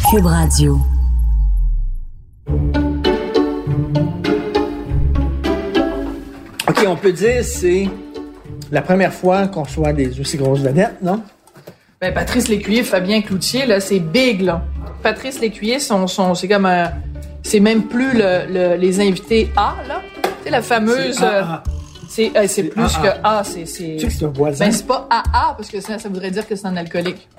Cube Radio. OK, on peut dire c'est la première fois qu'on reçoit des aussi grosses vedettes, non? Ben, Patrice Lécuyer, Fabien Cloutier, là, c'est big, là. Patrice Lécuyer, c'est comme c'est même plus les invités A, là. Tu sais, la fameuse... C'est plus AA. que A. Tu sais que c'est un voisin. Ben, c'est pas AA, parce que ça voudrait dire que c'est un alcoolique.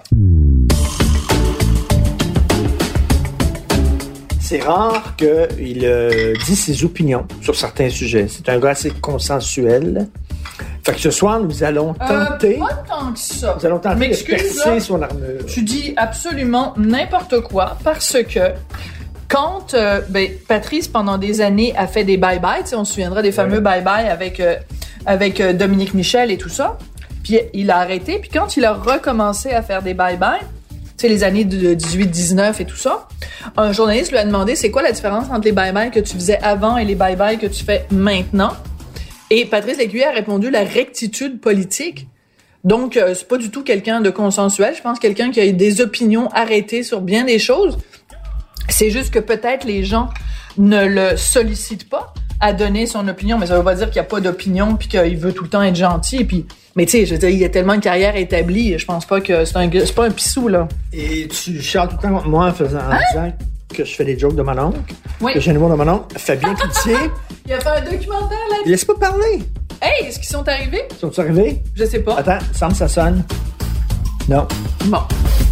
C'est rare qu'il dise ses opinions sur certains sujets. C'est un gars assez consensuel. Fait que ce soir, nous allons tenter... Pas tant que ça. Nous allons tenter de M'excuse, percer là, son armure. Tu dis absolument n'importe quoi parce que quand Patrice, pendant des années, a fait des bye-bye, on se souviendra des fameux bye-bye avec Dominique Michel et tout ça, puis il a arrêté, puis quand il a recommencé à faire des bye-bye, tu sais, les années de 18-19 et tout ça, un journaliste lui a demandé c'est quoi la différence entre les bye-bye que tu faisais avant et les bye-bye que tu fais maintenant. Et Patrice Lécuyer a répondu la rectitude politique. Donc, c'est pas du tout quelqu'un de consensuel. Je pense quelqu'un qui a des opinions arrêtées sur bien des choses. C'est juste que peut-être les gens ne le sollicitent pas à donner son opinion, mais ça veut pas dire qu'il y a pas d'opinion puis qu'il veut tout le temps être gentil. Puis, mais tu sais, je veux dire, il y a tellement de carrière établie. Je pense pas que c'est pas un pissou, là. Et tu charles tout le temps contre moi en disant que je fais des jokes de mon oncle. Oui. Que j'ai un nouveau de mon oncle. Fabien Cloutier. Il a fait un documentaire là-dessus. Laisse pas parler. Hey, est-ce qu'ils sont arrivés? Sont-ils arrivés? Je sais pas. Attends, semble ça sonne. Non. Bon.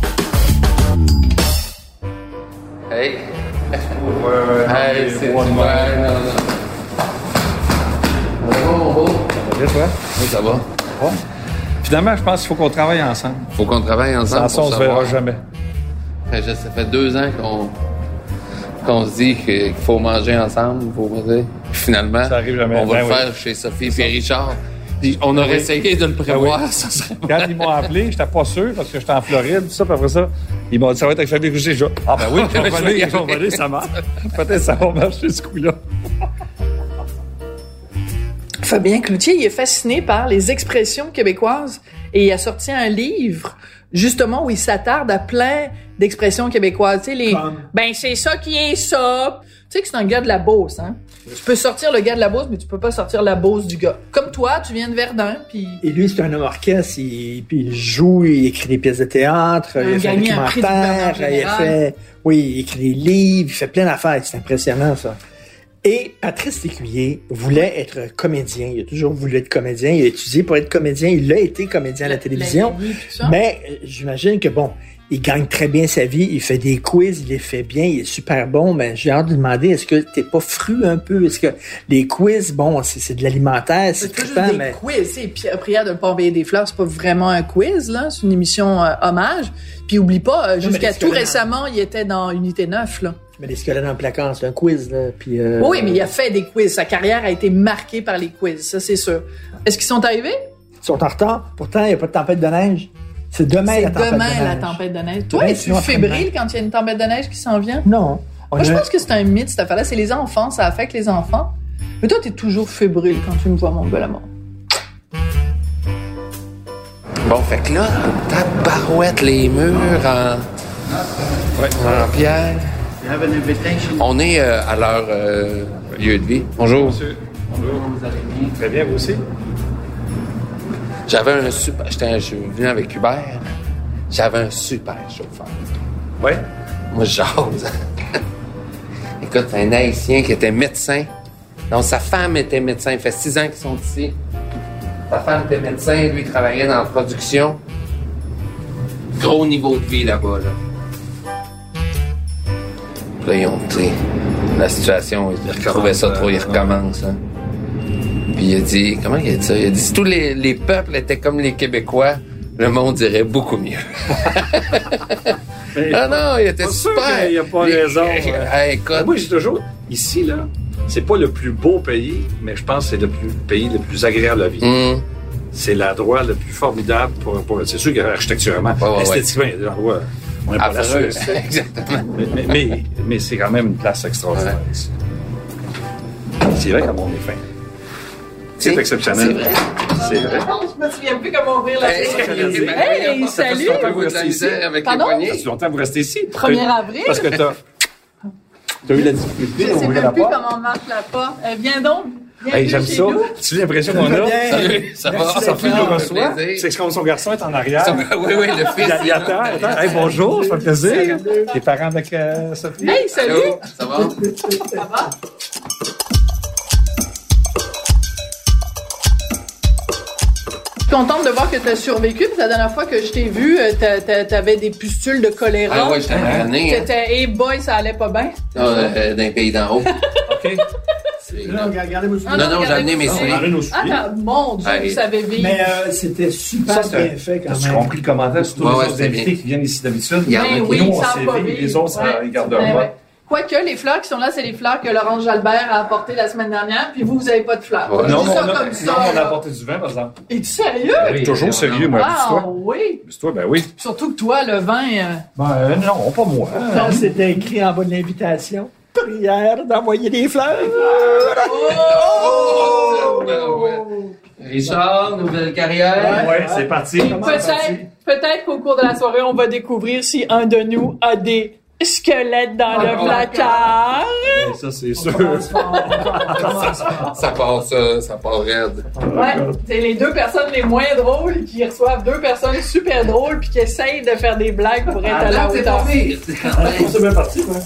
Hey. Hey, c'est toi. Mon beau. Ça va bien, toi? Oui, ça va. Bon. Finalement, je pense qu'il faut qu'on travaille ensemble. Faut qu'on travaille ensemble. Sans ça, on se verra jamais. Ça fait 2 ans qu'on se dit qu'il faut manger ensemble, faut manger. Puis finalement, ça arrive jamais. On va le faire chez Sophie et Richard. Puis on aurait essayé de le prévoir, ça serait bon. Quand ils m'ont appelé, j'étais pas sûr parce que j'étais en Floride, tout ça, puis après ça, ils m'ont dit ça va être avec Fabien Cloutier. Ah ben oui, je vais aller, ça marche. Peut-être ça va marcher ce coup-là. Fabien Cloutier, il est fasciné par les expressions québécoises et il a sorti un livre justement où il s'attarde à plein d'expressions québécoises. Tu sais, ben c'est ça qui est ça. Tu sais que c'est un gars de la Beauce, hein? Tu peux sortir le gars de la Beauce, mais tu peux pas sortir la Beauce du gars. Comme toi, tu viens de Verdun, puis... Et lui, c'est un homme orchestre, puis il joue, il écrit des pièces de théâtre, il a fait des documentaires, il écrit des livres, il fait plein d'affaires, c'est impressionnant, ça. Et Patrice Lécuyer voulait être comédien, il a toujours voulu être comédien, il a étudié pour être comédien, il a été comédien à la télévision, mais j'imagine que il gagne très bien sa vie, il fait des quiz, il les fait bien, il est super bon, mais j'ai hâte de lui demander, est-ce que t'es pas fru un peu? Est-ce que les quiz, c'est de l'alimentaire, c'est trippant, mais... quiz, c'est prière de ne pas envoyer des fleurs, c'est pas vraiment un quiz, là, c'est une émission hommage. Puis oublie pas, jusqu'à tout récemment, il était dans Unité 9, là. Mais les squelettes dans le placard, c'est un quiz, là, puis... Oui, mais il a fait des quiz, sa carrière a été marquée par les quiz, ça c'est sûr. Est-ce qu'ils sont arrivés? Ils sont en retard, pourtant il n'y a pas de tempête de neige. C'est demain la tempête de neige. Toi, es-tu fébrile quand il y a une tempête de neige qui s'en vient? Non. Moi, je pense que c'est un mythe, cette affaire-là. C'est les enfants, ça affecte les enfants. Mais toi, t'es toujours fébrile quand tu me vois, mon bel amour. Bon, fait que là, tabarouette les murs en pierre. On est à leur lieu de vie. Bonjour. Monsieur. Bonjour. Très bien, vous aussi? J'avais un super... Je suis venu avec Hubert. J'avais un super chauffeur. Oui? Moi, je jase. Écoute, un Haïtien qui était médecin. Donc, sa femme était médecin. Il fait 6 ans qu'ils sont ici. Sa femme était médecin. Lui, il travaillait dans la production. Gros niveau de vie là-bas, là. Puis là, ils ont, tu sais, la situation, ils trouvaient ça trop, ils recommencent, hein. Puis il a dit, comment il a dit ça? Il a dit, si tous les peuples étaient comme les Québécois, le monde irait beaucoup mieux. Ah non, il était super. Il n'y a pas raison. Écoute. Moi, j'ai toujours, ici, là, c'est pas le plus beau pays, mais je pense que c'est le pays le plus agréable à vivre. C'est l'endroit le plus formidable pour c'est sûr qu'architecturalement, esthétiquement, il y a des endroits, on n'est pas la Suisse. Exactement. Mais c'est quand même une place extraordinaire. Ouais. C'est vrai qu'à mon est fin. C'est exceptionnel. C'est vrai. Je me souviens plus comment ouvrir la bouche. Hey, salut! Pardon? Ça fait longtemps que vous restez ici. 1er avril. Parce que t'as eu la difficulté Je sais d'ouvrir la même plus porte. comment marche la porte. Viens donc. Hey, j'aime ça. Tu as l'impression qu'on a? Salut, ça va? Ça fait nous reçoit. Plaisir. C'est comme son garçon est en arrière. Oui, le fils. Il attend. Hey, bonjour, ça fait plaisir. Tes parents avec Sophie? Hey, salut! Allô, ça va? Ça va? Je suis contente de voir que tu as survécu. Puis la dernière fois que je t'ai vu, t'avais des pustules de choléra. Ah ouais, j'étais magané. Hey boy, ça allait pas bien. D'un pays d'en haut. OK. Regardez vos souliers. Non, j'ai amené mes souliers. Mon Dieu, Hey. vous savez vivre. Mais c'était super bien fait quand As-tu même. compris le commentaire sur tous Ouais, les ouais, autres c'était invités bien. qui viennent ici d'habitude? Il y en a Ben qui- oui, Nous, ils on savent pas sévit, vivre. les autres, ils gardent leur Ben voix. ouais. Quoique, les fleurs qui sont là, c'est les fleurs que Laurence Jalbert a apportées la semaine dernière, puis vous avez pas de fleurs. Ouais. Je Non, dis mais ça on comme a ça. on a là. apporté du vin, par exemple. Es-tu sérieux? Oui, Toujours non, sérieux, non. moi. Ah Dis-toi. oui. Dis-toi, ben oui. Surtout que toi, le vin... Non, pas moi. Non, c'était écrit en bas de l'invitation. Prière d'envoyer des fleurs. Richard, nouvelle carrière. Ouais, c'est parti. Peut-être qu'au cours de la soirée, on va découvrir si un de nous a des squelettes dans le placard. Ça, c'est sûr. Ça part raide. Ouais, c'est les deux personnes les moins drôles qui reçoivent deux personnes super drôles puis qui essayent de faire des blagues pour être à la C'est hauteur. pas pire. C'est bien parti, quoi.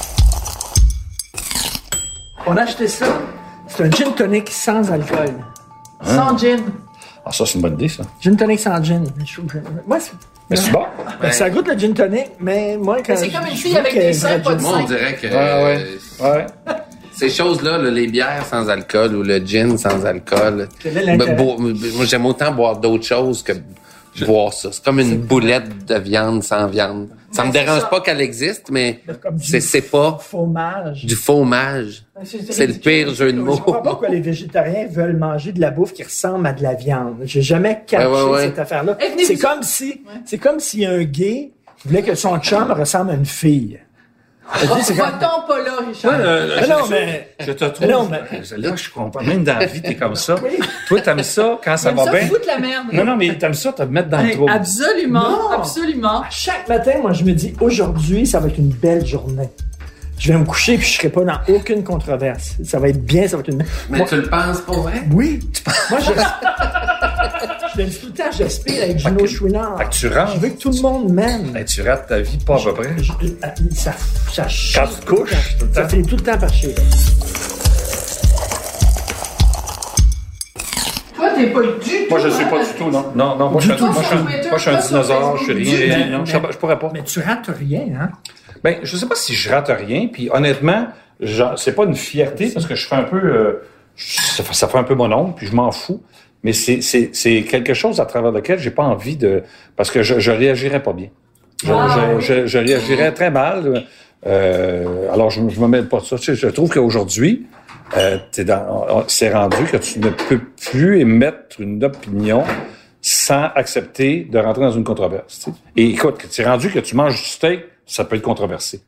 On a acheté ça. C'est un gin tonic sans alcool. Sans gin. Ah, ça, c'est une bonne idée, ça. Gin tonic sans gin. Moi, Mais c'est bon. Ben, ça goûte le gin tonic, mais moi, quand C'est comme une je fille veux avec qu'il y ait des seins, vrai pas de gin- Moi, on dirait que Ouais. ces choses-là, là, les bières sans alcool ou le gin sans alcool, Quel est l'intérêt? moi, j'aime autant boire d'autres choses que boire ça. C'est comme une boulette de viande sans viande. Ça me c'est dérange ça. pas qu'elle existe, mais Comme du c'est pas fromage. du fromage. C'est le pire jeu de Je mots. comprends pas pourquoi les végétariens veulent manger de la bouffe qui ressemble à de la viande. J'ai jamais catché Ouais. cette affaire-là. Hey, venez C'est vous- comme si un gay voulait que son chum ressemble à une fille. C'est comme- Va-t'en pas là, Richard. non, mais- Je te trouve. Non, mais- Là, je comprends. Même dans la vie, t'es comme ça. Toi, t'aimes ça quand ça J'aime va ça bien. foutre la merde. Non, mais t'aimes ça te mettre dans le trou. Absolument, Non. absolument. Chaque matin, moi, je me dis, aujourd'hui, ça va être une belle journée. Je vais me coucher puis je serai pas dans aucune controverse. Ça va être bien, ça va être une... Mais tu le penses pour vrai? Oui. Moi, je le dis tout le temps, j'aspire avec Gino Chouinard. Fait que tu rentres. Je veux que tout le monde m'aime. Ben, tu rates ta vie pas à peu près. Ça chie Quand tu te couches, tout le temps. Ça fait tout le temps par chier. Toi, t'es pas du tout. Moi, je suis pas du tout, non. Non, moi, je suis un dinosaure, je suis rien. Non, je pourrais pas. Mais tu rates rien, hein? Ben, je sais pas si je rate rien, puis honnêtement, c'est pas une fierté parce que je fais un peu, ça fait un peu mon ombre, puis je m'en fous. Mais c'est quelque chose à travers lequel j'ai pas envie de, parce que je réagirais pas bien. Je réagirais très mal. Alors je me mêle pas de ça. Tu sais, je trouve qu'aujourd'hui, c'est rendu que tu ne peux plus émettre une opinion sans accepter de rentrer dans une controverse. Tu sais. Et écoute, c'est rendu que tu manges du steak, ça peut être controversé.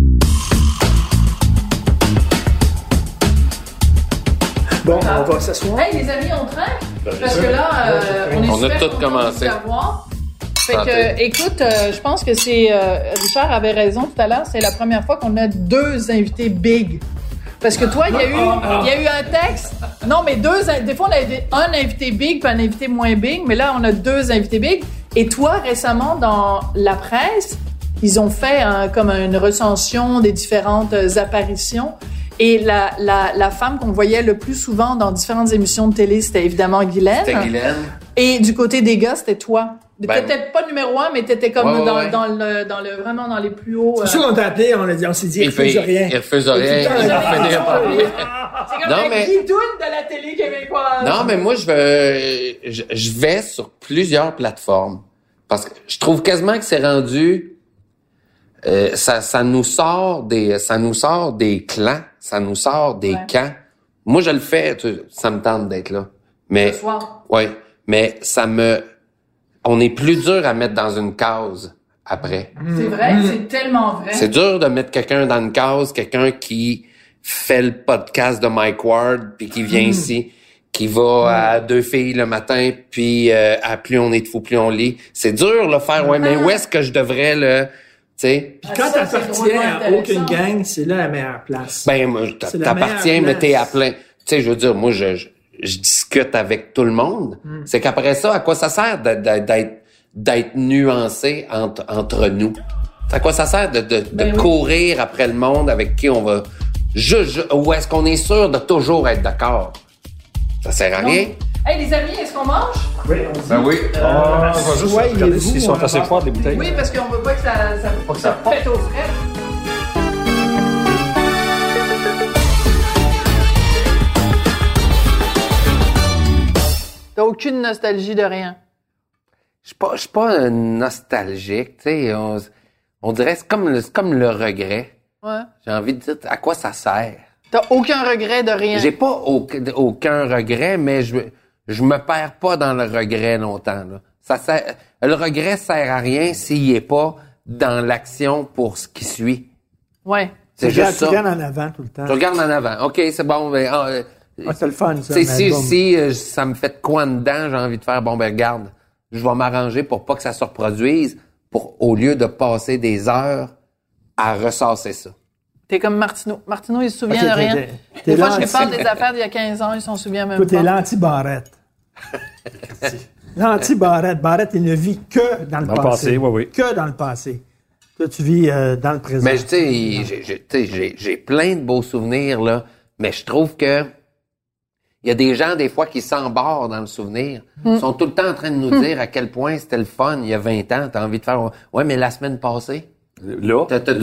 Bon, on va s'asseoir. Hey, les amis, on trinque? Parce que là, on est On a super tout contents commencé. de t'avoir. Fait Santé. que, écoute, je pense que c'est... Richard avait raison tout à l'heure, c'est la première fois qu'on a deux invités big. Parce que toi, il y a eu un texte. Non, mais des fois, on a un invité big puis un invité moins big, mais là, on a deux invités big. Et toi, récemment, dans la presse, ils ont fait comme une recension des différentes apparitions. Et la femme qu'on voyait le plus souvent dans différentes émissions de télé, c'était évidemment Guylaine. C'était Guylaine. Et du côté des gars, c'était toi. Ben, T'étais pas numéro 1, mais t'étais comme Ouais. dans le vraiment dans les plus hauts. C'est sûr qu'on t'a appelé, on s'est dit, il refuse rien. Il refuse rien. Et tout le Il temps, va finir par lui. C'est comme Non, la mais- guidoune de la télé québécoise. Non, mais moi, je vais sur plusieurs plateformes. Parce que je trouve quasiment que c'est rendu, ça nous sort des clans, ça nous sort des camps. Moi, je le fais, ça me tente d'être là. Mais, Le soir. ouais, mais on est plus dur à mettre dans une case après. C'est vrai, c'est tellement vrai. C'est dur de mettre quelqu'un dans une case, quelqu'un qui fait le podcast de Mike Ward puis qui vient ici, qui va à 2 filles le matin, puis à plus on est de fou, plus on lit. C'est dur, là, faire, mais où est-ce que je devrais, là, tu sais? Puis quand t'appartiens à aucune gang, c'est là la meilleure place. Ben, moi, t'appartiens, mais t'es à plein. Tu sais, je veux dire, moi, je discute avec tout le monde. C'est qu'après ça, à quoi ça sert d'être nuancé entre nous? À quoi ça sert de courir après le monde avec qui on va... Ou est-ce qu'on est sûr de toujours être d'accord? Ça sert à rien. Hey, les amis, est-ce qu'on mange? Oui, on dit. Ben oui. On va juste regarder s'ils sont assez forts, les bouteilles. Oui, parce qu'on veut pas que ça pète aux frais. T'as aucune nostalgie de rien? Je suis pas nostalgique, tu sais. On dirait c'est comme le regret. Ouais. J'ai envie de dire à quoi ça sert. T'as aucun regret de rien? J'ai pas aucun regret, mais je me perds pas dans le regret longtemps. Là. Le regret sert à rien s'il est pas dans l'action pour ce qui suit. Ouais. C'est juste ça. Tu regardes en avant tout le temps. Tu regardes en avant. OK, c'est bon. C'est le fun, ça. Si ça me fait de quoi dedans, j'ai envie de faire, regarde, je vais m'arranger pour pas que ça se reproduise, au lieu de passer des heures à ressasser ça. T'es comme Martineau. Martineau, il se souvient de rien. Des fois, je lui parle des affaires d'il y a 15 ans, il s'en souvient même pas. T'es l'anti-Barrette. L'anti-Barrette. Barrette, il ne vit que dans le passé. Oui. Que dans le passé. Toi, tu vis dans le présent. Mais tu sais, j'ai plein de beaux souvenirs, là, mais je trouve que il y a des gens, des fois, qui s'embarrent dans le souvenir. Ils sont tout le temps en train de nous dire à quel point c'était le fun il y a 20 ans. T'as envie de faire, ouais, mais la semaine passée. Là.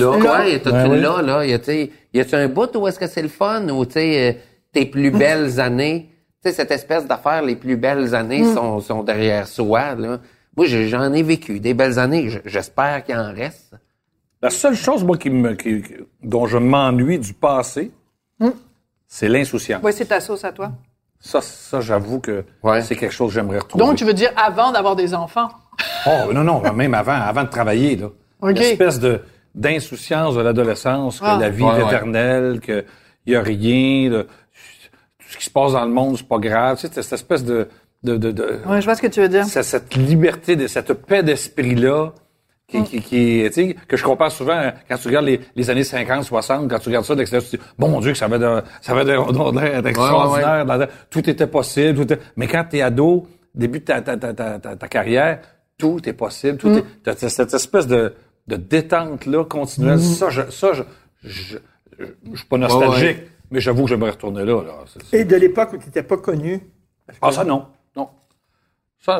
Là. Y a-tu un bout où est-ce que c'est le fun ou, tu sais, tes plus belles années? Tu sais, cette espèce d'affaire, les plus belles années sont derrière soi, là. Moi, j'en ai vécu des belles années. J'espère qu'il en reste. La seule chose, moi, dont je m'ennuie du passé, c'est l'insouciance. Oui, c'est ta sauce à toi. Ça, j'avoue que c'est quelque chose que j'aimerais retrouver. Donc, tu veux dire avant d'avoir des enfants? Oh, non, même avant de travailler, là. Okay. L'espèce d'insouciance de l'adolescence, que la vie est éternelle, qu'il y a rien, tout ce qui se passe dans le monde, c'est pas grave. Tu sais, cette espèce de je vois ce que tu veux dire. Cette liberté, cette paix d'esprit-là, qui tu sais, que je compare souvent quand tu regardes les années 50, 60, quand tu regardes ça de l'extérieur, tu te dis, bon mon Dieu, que ça avait de extraordinaire. Tout était possible, mais quand t'es ado, début de ta carrière, tout est possible, t'as cette espèce de détente-là continuelle. Je suis pas nostalgique, mais j'avoue que j'aimerais retourner là. Et de l'époque où tu n'étais pas connu? Ça, non. Ça,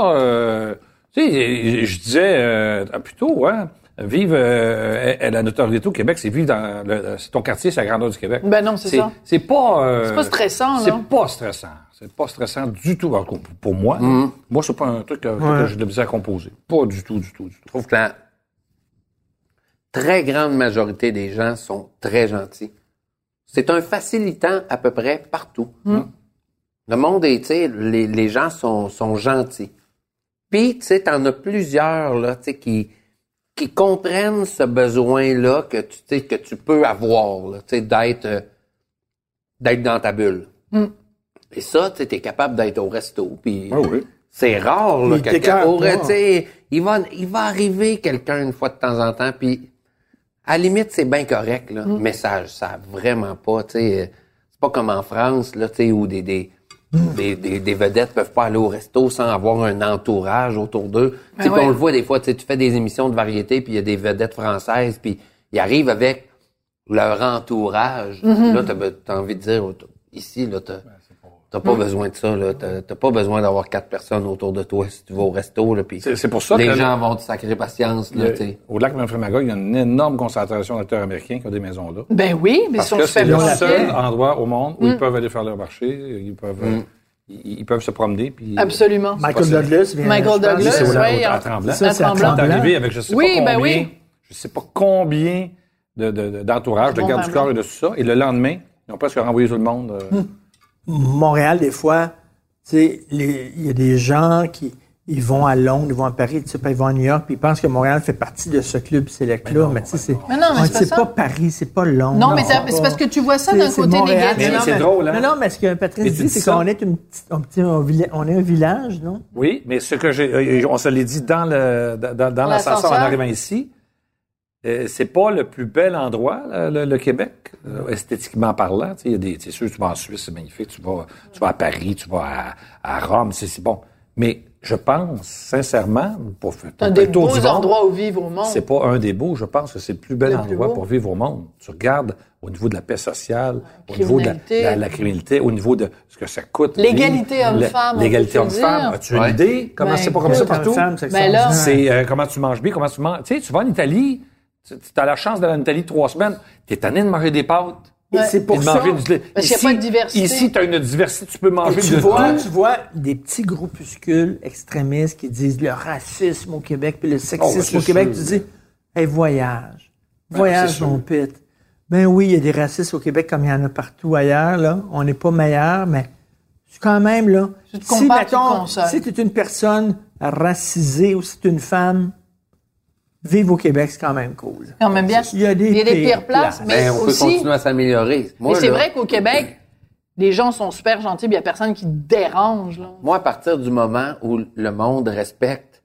tu sais, je disais plutôt, vivre la notoriété au Québec, c'est vivre c'est ton quartier, c'est la grandeur du Québec. Ben non, c'est ça. C'est pas... c'est pas stressant, là. C'est pas stressant. C'est pas stressant du tout pour moi. Moi, c'est pas un truc que j'ai de la misère à composer. Pas du tout. Je trouve que la très grande majorité des gens sont très gentils. C'est un facilitant à peu près partout. Le monde est, tu sais, les gens sont gentils. Puis, tu sais, t'en as plusieurs, là, tu sais, qui comprennent ce besoin-là que tu peux avoir, là, tu sais, d'être dans ta bulle. Et ça, tu sais, t'es capable d'être au resto, puis c'est rare, là, quelqu'un au resto, il va arriver quelqu'un une fois de temps en temps, puis à la limite, c'est bien correct, là, mais ça vraiment pas, tu sais, c'est pas comme en France, là, tu sais, où des vedettes peuvent pas aller au resto sans avoir un entourage autour d'eux. Puis on le voit des fois, tu fais des émissions de variété, puis il y a des vedettes françaises, puis ils arrivent avec leur entourage. Là, t'as envie de dire, ici, là, t'as pas besoin de ça, là. T'as pas besoin d'avoir 4 personnes autour de toi si tu vas au resto, là. Puis c'est pour ça les gens vont te sacrer patience, là, tu sais. Au lac Memphremagog, il y a une énorme concentration d'acteurs américains qui ont des maisons là. Ben oui, mais parce que c'est le seul endroit au monde où ils peuvent aller faire leur marché, ils peuvent se promener. Puis, absolument. Michael Douglas, c'est à Tremblant. C'est arrivé avec je sais pas combien d'entourage, de garde du corps et de tout ça. Et le lendemain, ils ont presque renvoyé tout le monde. Montréal, des fois, tu sais, il y a des gens qui ils vont à Londres, ils vont à Paris, puis ils vont à New York, puis ils pensent que Montréal fait partie de ce club select-là. Mais tu sais, c'est pas Paris, c'est pas Londres. Non, mais c'est parce que tu vois ça d'un côté négatif. Mais c'est drôle, hein? Non, mais ce que Patrice dit, c'est qu'on est on est un village, non? Oui, mais ce que on se l'est dit dans l'ascenseur en arrivant ici, c'est pas le plus bel endroit, le Québec, esthétiquement parlant. C'est sûr, tu vas en Suisse, c'est magnifique. Tu vas à Paris, tu vas à Rome, c'est bon. Mais je pense, sincèrement, pour faire un des beaux endroits où vivre au monde. C'est pas un des beaux. Je pense que c'est le plus bel endroit pour vivre au monde. Tu regardes au niveau de la paix sociale, au niveau de la criminalité, au niveau de ce que ça coûte. L'égalité homme-femme. L'égalité homme-femme. As-tu une idée? Comment c'est pas comme ça partout? C'est comment tu manges bien, comment tu manges. Tu sais, tu vas en Italie, tu as la chance d'aller en Italie 3 semaines, t'es tanné de manger des pâtes. Et c'est pour ça. Parce qu'il n'y a pas de diversité. Ici, tu as une diversité, tu peux manger tu vois des petits groupuscules extrémistes qui disent le racisme au Québec puis le sexisme au Québec. Tu dis, hey, voyage, mon pit. Ben oui, il y a des racistes au Québec comme il y en a partout ailleurs, là. On n'est pas meilleur, mais c'est quand même, là. Si tu es une personne racisée ou si tu es une femme, vivre au Québec, c'est quand même cool. Quand même bien. Il y a des pires places, mais on aussi, peut continuer à s'améliorer. Mais c'est vrai qu'au Québec, les gens sont super gentils, il n'y a personne qui dérange. Là. Moi, à partir du moment où le monde respecte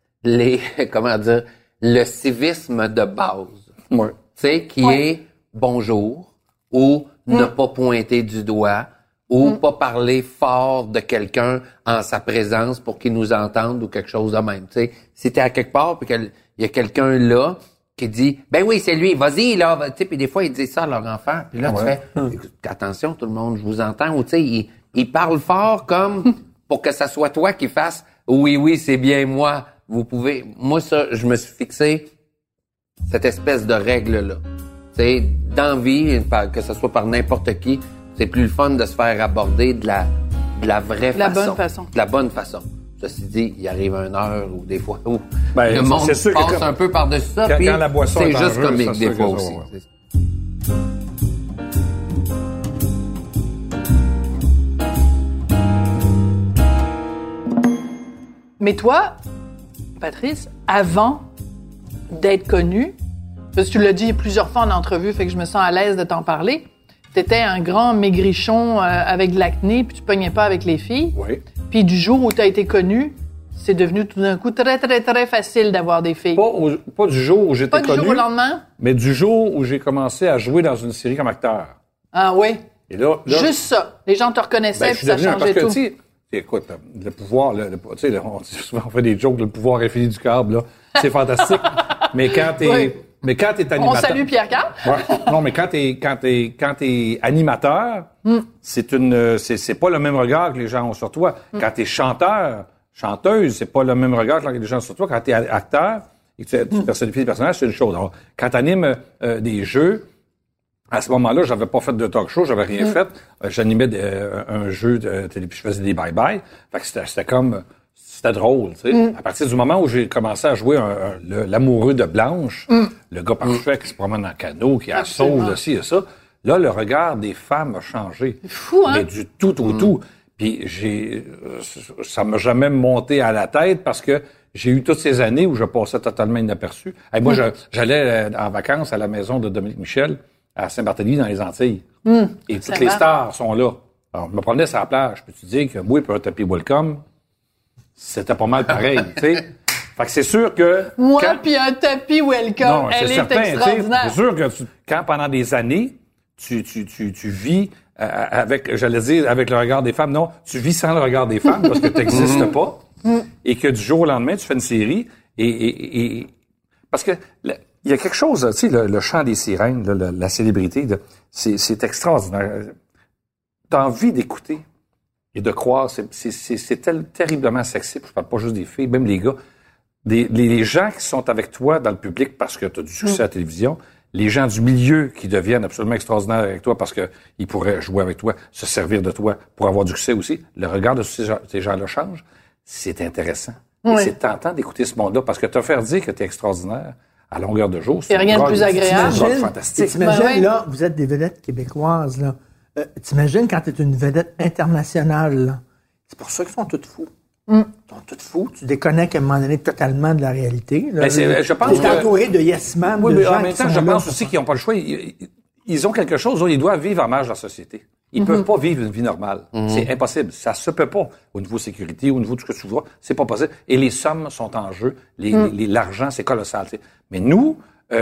le civisme de base, tu sais, qui est bonjour, ou ne pas pointer du doigt, ou pas parler fort de quelqu'un en sa présence pour qu'il nous entende ou quelque chose de même. Tu sais, si t'es à quelque part puis qu'il y a quelqu'un là qui dit ben oui, c'est lui, vas-y là, tu sais, puis des fois ils disent ça à leur enfant, puis là tu fais attention tout le monde, je vous entends, ou tu sais ils parlent fort comme pour que ça soit toi qui fasses oui, c'est bien moi, vous pouvez. Moi ça, je me suis fixé cette espèce de règle là. Tu sais, dans vie, que ce soit par n'importe qui, c'est plus le fun de se faire aborder de la vraie façon. Bonne façon. De la bonne façon. Ceci dit, il arrive 1 heure ou des fois où le monde passe un peu par-dessus ça. Quand la boisson c'est juste comique des fois aussi. Mais toi, Patrice, avant d'être connu, parce que tu l'as dit plusieurs fois en entrevue, fait que je me sens à l'aise de t'en parler, t'étais un grand maigrichon avec de l'acné, puis tu pognais pas avec les filles. Oui. Puis du jour où t'as été connu, c'est devenu tout d'un coup très, très, très facile d'avoir des filles. Pas du jour où j'étais connu. Pas du jour au lendemain? Mais du jour où j'ai commencé à jouer dans une série comme acteur. Ah oui? Et là juste ça. Les gens te reconnaissaient, puis ça changeait tout. Écoute, le pouvoir, tu sais, on dit souvent, on fait des jokes, le pouvoir infini du câble, là. C'est fantastique. Mais quand t'es animateur. On salue Pierre Carl. Ouais. Non, mais quand t'es animateur, c'est pas le même regard que les gens ont sur toi. Quand t'es chanteuse, c'est pas le même regard que les gens ont sur toi. Quand t'es acteur et que tu personnifies des personnages, c'est une chose. Alors, quand t'animes des jeux, à ce moment-là, j'avais pas fait de talk show, j'avais rien fait. J'animais un jeu de télé, puis je faisais des bye-bye. Fait que c'était drôle, tu sais. À partir du moment où j'ai commencé à jouer l'amoureux de Blanche, le gars parfait qui se promène en canot, qui a sauve de ci et ça, là, le regard des femmes a changé. C'est fou, hein? Mais du tout au tout. Puis ça m'a jamais monté à la tête parce que j'ai eu toutes ces années où je passais totalement inaperçu. Et moi, j'allais en vacances à la maison de Dominique Michel, à Saint-Barthélemy, dans les Antilles. Et toutes les stars sont là. Alors, je me promenais sur la plage. Peux-tu dire que moi, pour un tapis welcome, c'était pas mal pareil, tu sais. Fait que c'est sûr que... Moi, puis un tapis welcome, non, elle est extraordinaire. C'est sûr que quand pendant des années, tu vis avec, j'allais dire, avec le regard des femmes. Non, tu vis sans le regard des femmes parce que tu n'existes pas. Et que du jour au lendemain, tu fais une série et parce que... Il y a quelque chose, tu sais, le chant des sirènes, la célébrité, c'est extraordinaire. T'as envie d'écouter et de croire, c'est terriblement sexy. Je parle pas juste des filles, même les gars. Les gens qui sont avec toi dans le public parce que tu as du succès à la télévision, les gens du milieu qui deviennent absolument extraordinaires avec toi parce que ils pourraient jouer avec toi, se servir de toi pour avoir du succès aussi. Le regard de ces gens-là change. C'est intéressant. Et c'est tentant d'écouter ce monde-là parce que te faire dire que tu es extraordinaire à longueur de jour, c'est rien de plus agréable. Fantastique. T'imagines, là, vous êtes des vedettes québécoises, là. T'imagines quand t'es une vedette internationale, là. C'est pour ça qu'ils sont tous fous. Ils sont tous fous. Tu déconnectes à un moment donné totalement de la réalité. Là, je pense que... entouré de yes man, oui, de mais gens en même temps, je pense aussi qu'ils n'ont pas le choix. Ils ont quelque chose, ils doivent vivre en marge de la société. Ils peuvent pas vivre une vie normale. C'est impossible. Ça se peut pas. Au niveau sécurité, au niveau de ce que tu vois, c'est pas possible. Et les sommes sont en jeu. L'argent, c'est colossal. T'sais. Mais nous,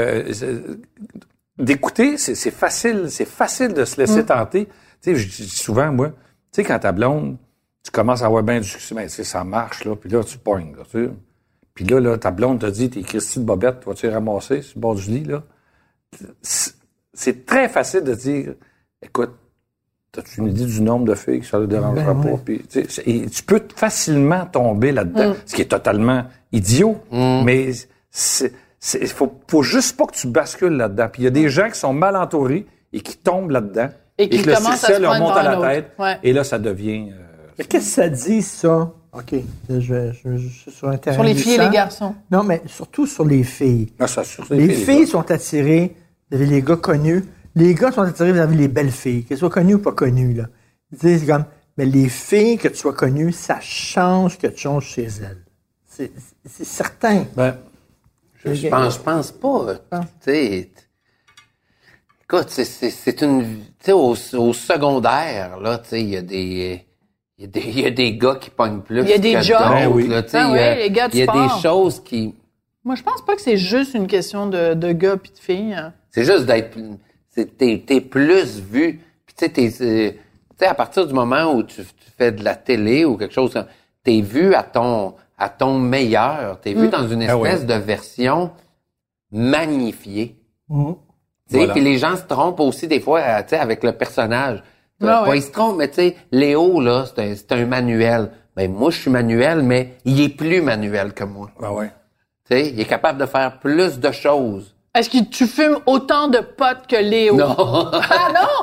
d'écouter, c'est facile. C'est facile de se laisser tenter. Tu sais, je dis souvent, moi, tu sais, quand ta blonde, tu commences à avoir bien du succès, ben, ça marche, là, puis là, tu pognes, là, tu sais. Puis là, ta blonde te dit, t'es Christy de Bobette, vas-tu ramasser sur le bord du lit, là? C'est très facile de dire, écoute, t'as-tu une idée du nombre de filles que ça ne dérangera pas? Puis, tu peux facilement tomber là-dedans, ce qui est totalement idiot, mais faut juste pas que tu bascules là-dedans. Puis il y a des gens qui sont mal entourés et qui tombent là-dedans. Et qui que le succès leur monte à la tête. Ouais. Et là, ça devient... Mais qu'est-ce que ça dit, ça? OK, je suis sur un terrain sur les filles et les garçons. Non, mais surtout sur les filles. Ah, ça, sur les filles sont attirées vers les gars connus. Les gars sont attirés vers les belles filles, qu'elles soient connues ou pas connues, là. Ils disent comme, mais les filles, que tu sois connues, ça change quelque chose chez elles. C'est certain. Ben, je pense pas. Tu sais, écoute, c'est une... Tu sais, au secondaire, là, tu sais, il y a des gars qui pognent plus. Il y a des jobs. Les gars, il y a des choses qui... Moi, je pense pas que c'est juste une question de gars pis de filles. C'est juste d'être... T'es plus vu. Puis tu sais, à partir du moment où tu fais de la télé ou quelque chose, t'es vu à ton meilleur. T'es vu dans une espèce de version magnifiée. Voilà. Puis les gens se trompent aussi des fois, tu sais, avec le personnage. Ils se trompent, mais tu sais, Léo, là, c'est un manuel. Ben, moi, je suis manuel, mais il est plus manuel que moi. Ben ouais. Tu sais, il est capable de faire plus de choses. Est-ce que tu fumes autant de potes que Léo? Non. Ah non?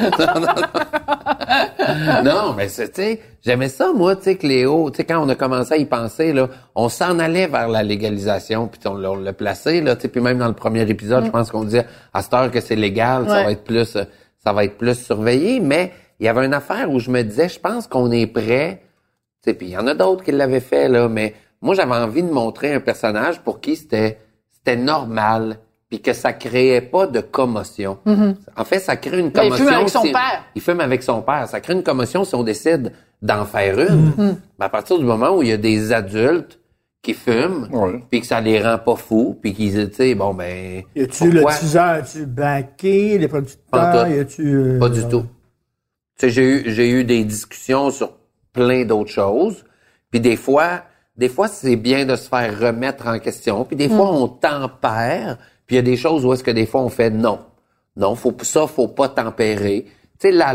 Non, mais tu sais, j'aimais ça, moi, tu sais, que Léo, tu sais, quand on a commencé à y penser, là, on s'en allait vers la légalisation, puis on l'a placé, là, tu sais, puis même dans le premier épisode, je pense qu'on disait, à cette heure que c'est légal, ça va être plus surveillé, mais il y avait une affaire où je me disais, je pense qu'on est prêt, tu sais, puis il y en a d'autres qui l'avaient fait, là, mais moi, j'avais envie de montrer un personnage pour qui c'était normal, puis que ça créait pas de commotion. En fait, ça crée une commotion. Il fume avec son père. Il fume avec son père. Ça crée une commotion si on décide d'en faire une. Mais à partir du moment où il y a des adultes qui fument, puis que ça les rend pas fous, puis qu'ils, tu sais, bon, ben... Y a-tu le diffuseur, as-tu backé, les producteurs, y a-tu... Pas du tout. Tu sais, j'ai eu des discussions sur plein d'autres choses, puis des fois, c'est bien de se faire remettre en question, puis des fois, on tempère. Puis il y a des choses où est-ce que des fois on fait non. Non, faut pas tempérer. Tu sais, la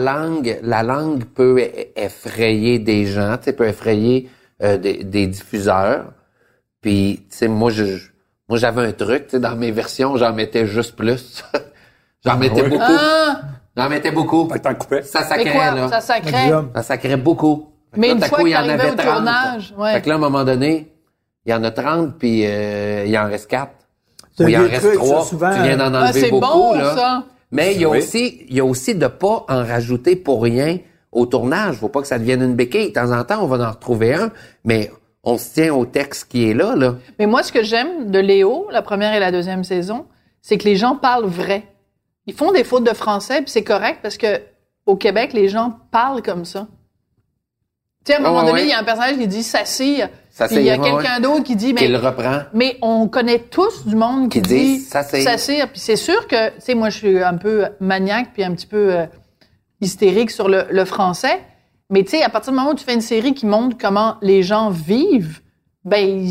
langue peut effrayer des gens, tu sais, peut effrayer des diffuseurs. Puis, tu sais, moi j'avais un truc, tu sais, dans mes versions, j'en mettais juste plus. J'en mettais beaucoup. J'en mettais beaucoup. T'en coupais. Ça sacrait, là. Ça sacrait. Ça sacrait beaucoup. Mais une fois que t'arrivais au tournage, Fait que là, à un moment donné, il y en a 30, puis il en reste 4. Ou il en reste 3, tu viens d'en enlever beaucoup. Bon, là. Ça. Mais il y a aussi de pas en rajouter pour rien au tournage. Faut pas que ça devienne une béquille. De temps en temps, on va en retrouver un, mais on se tient au texte qui est là. Mais moi, ce que j'aime de Léo, la première et la deuxième saison, c'est que les gens parlent vrai. Ils font des fautes de français, puis c'est correct parce que au Québec, les gens parlent comme ça. Tu sais, à un moment donné, il y a un personnage qui dit « s'assire ». Puis il y a quelqu'un d'autre qui dit... Qui le reprend. Mais on connaît tous du monde qui dit « s'assire ». Puis c'est sûr que, tu sais, moi, je suis un peu maniaque puis un petit peu hystérique sur le français. Mais tu sais, à partir du moment où tu fais une série qui montre comment les gens vivent, ben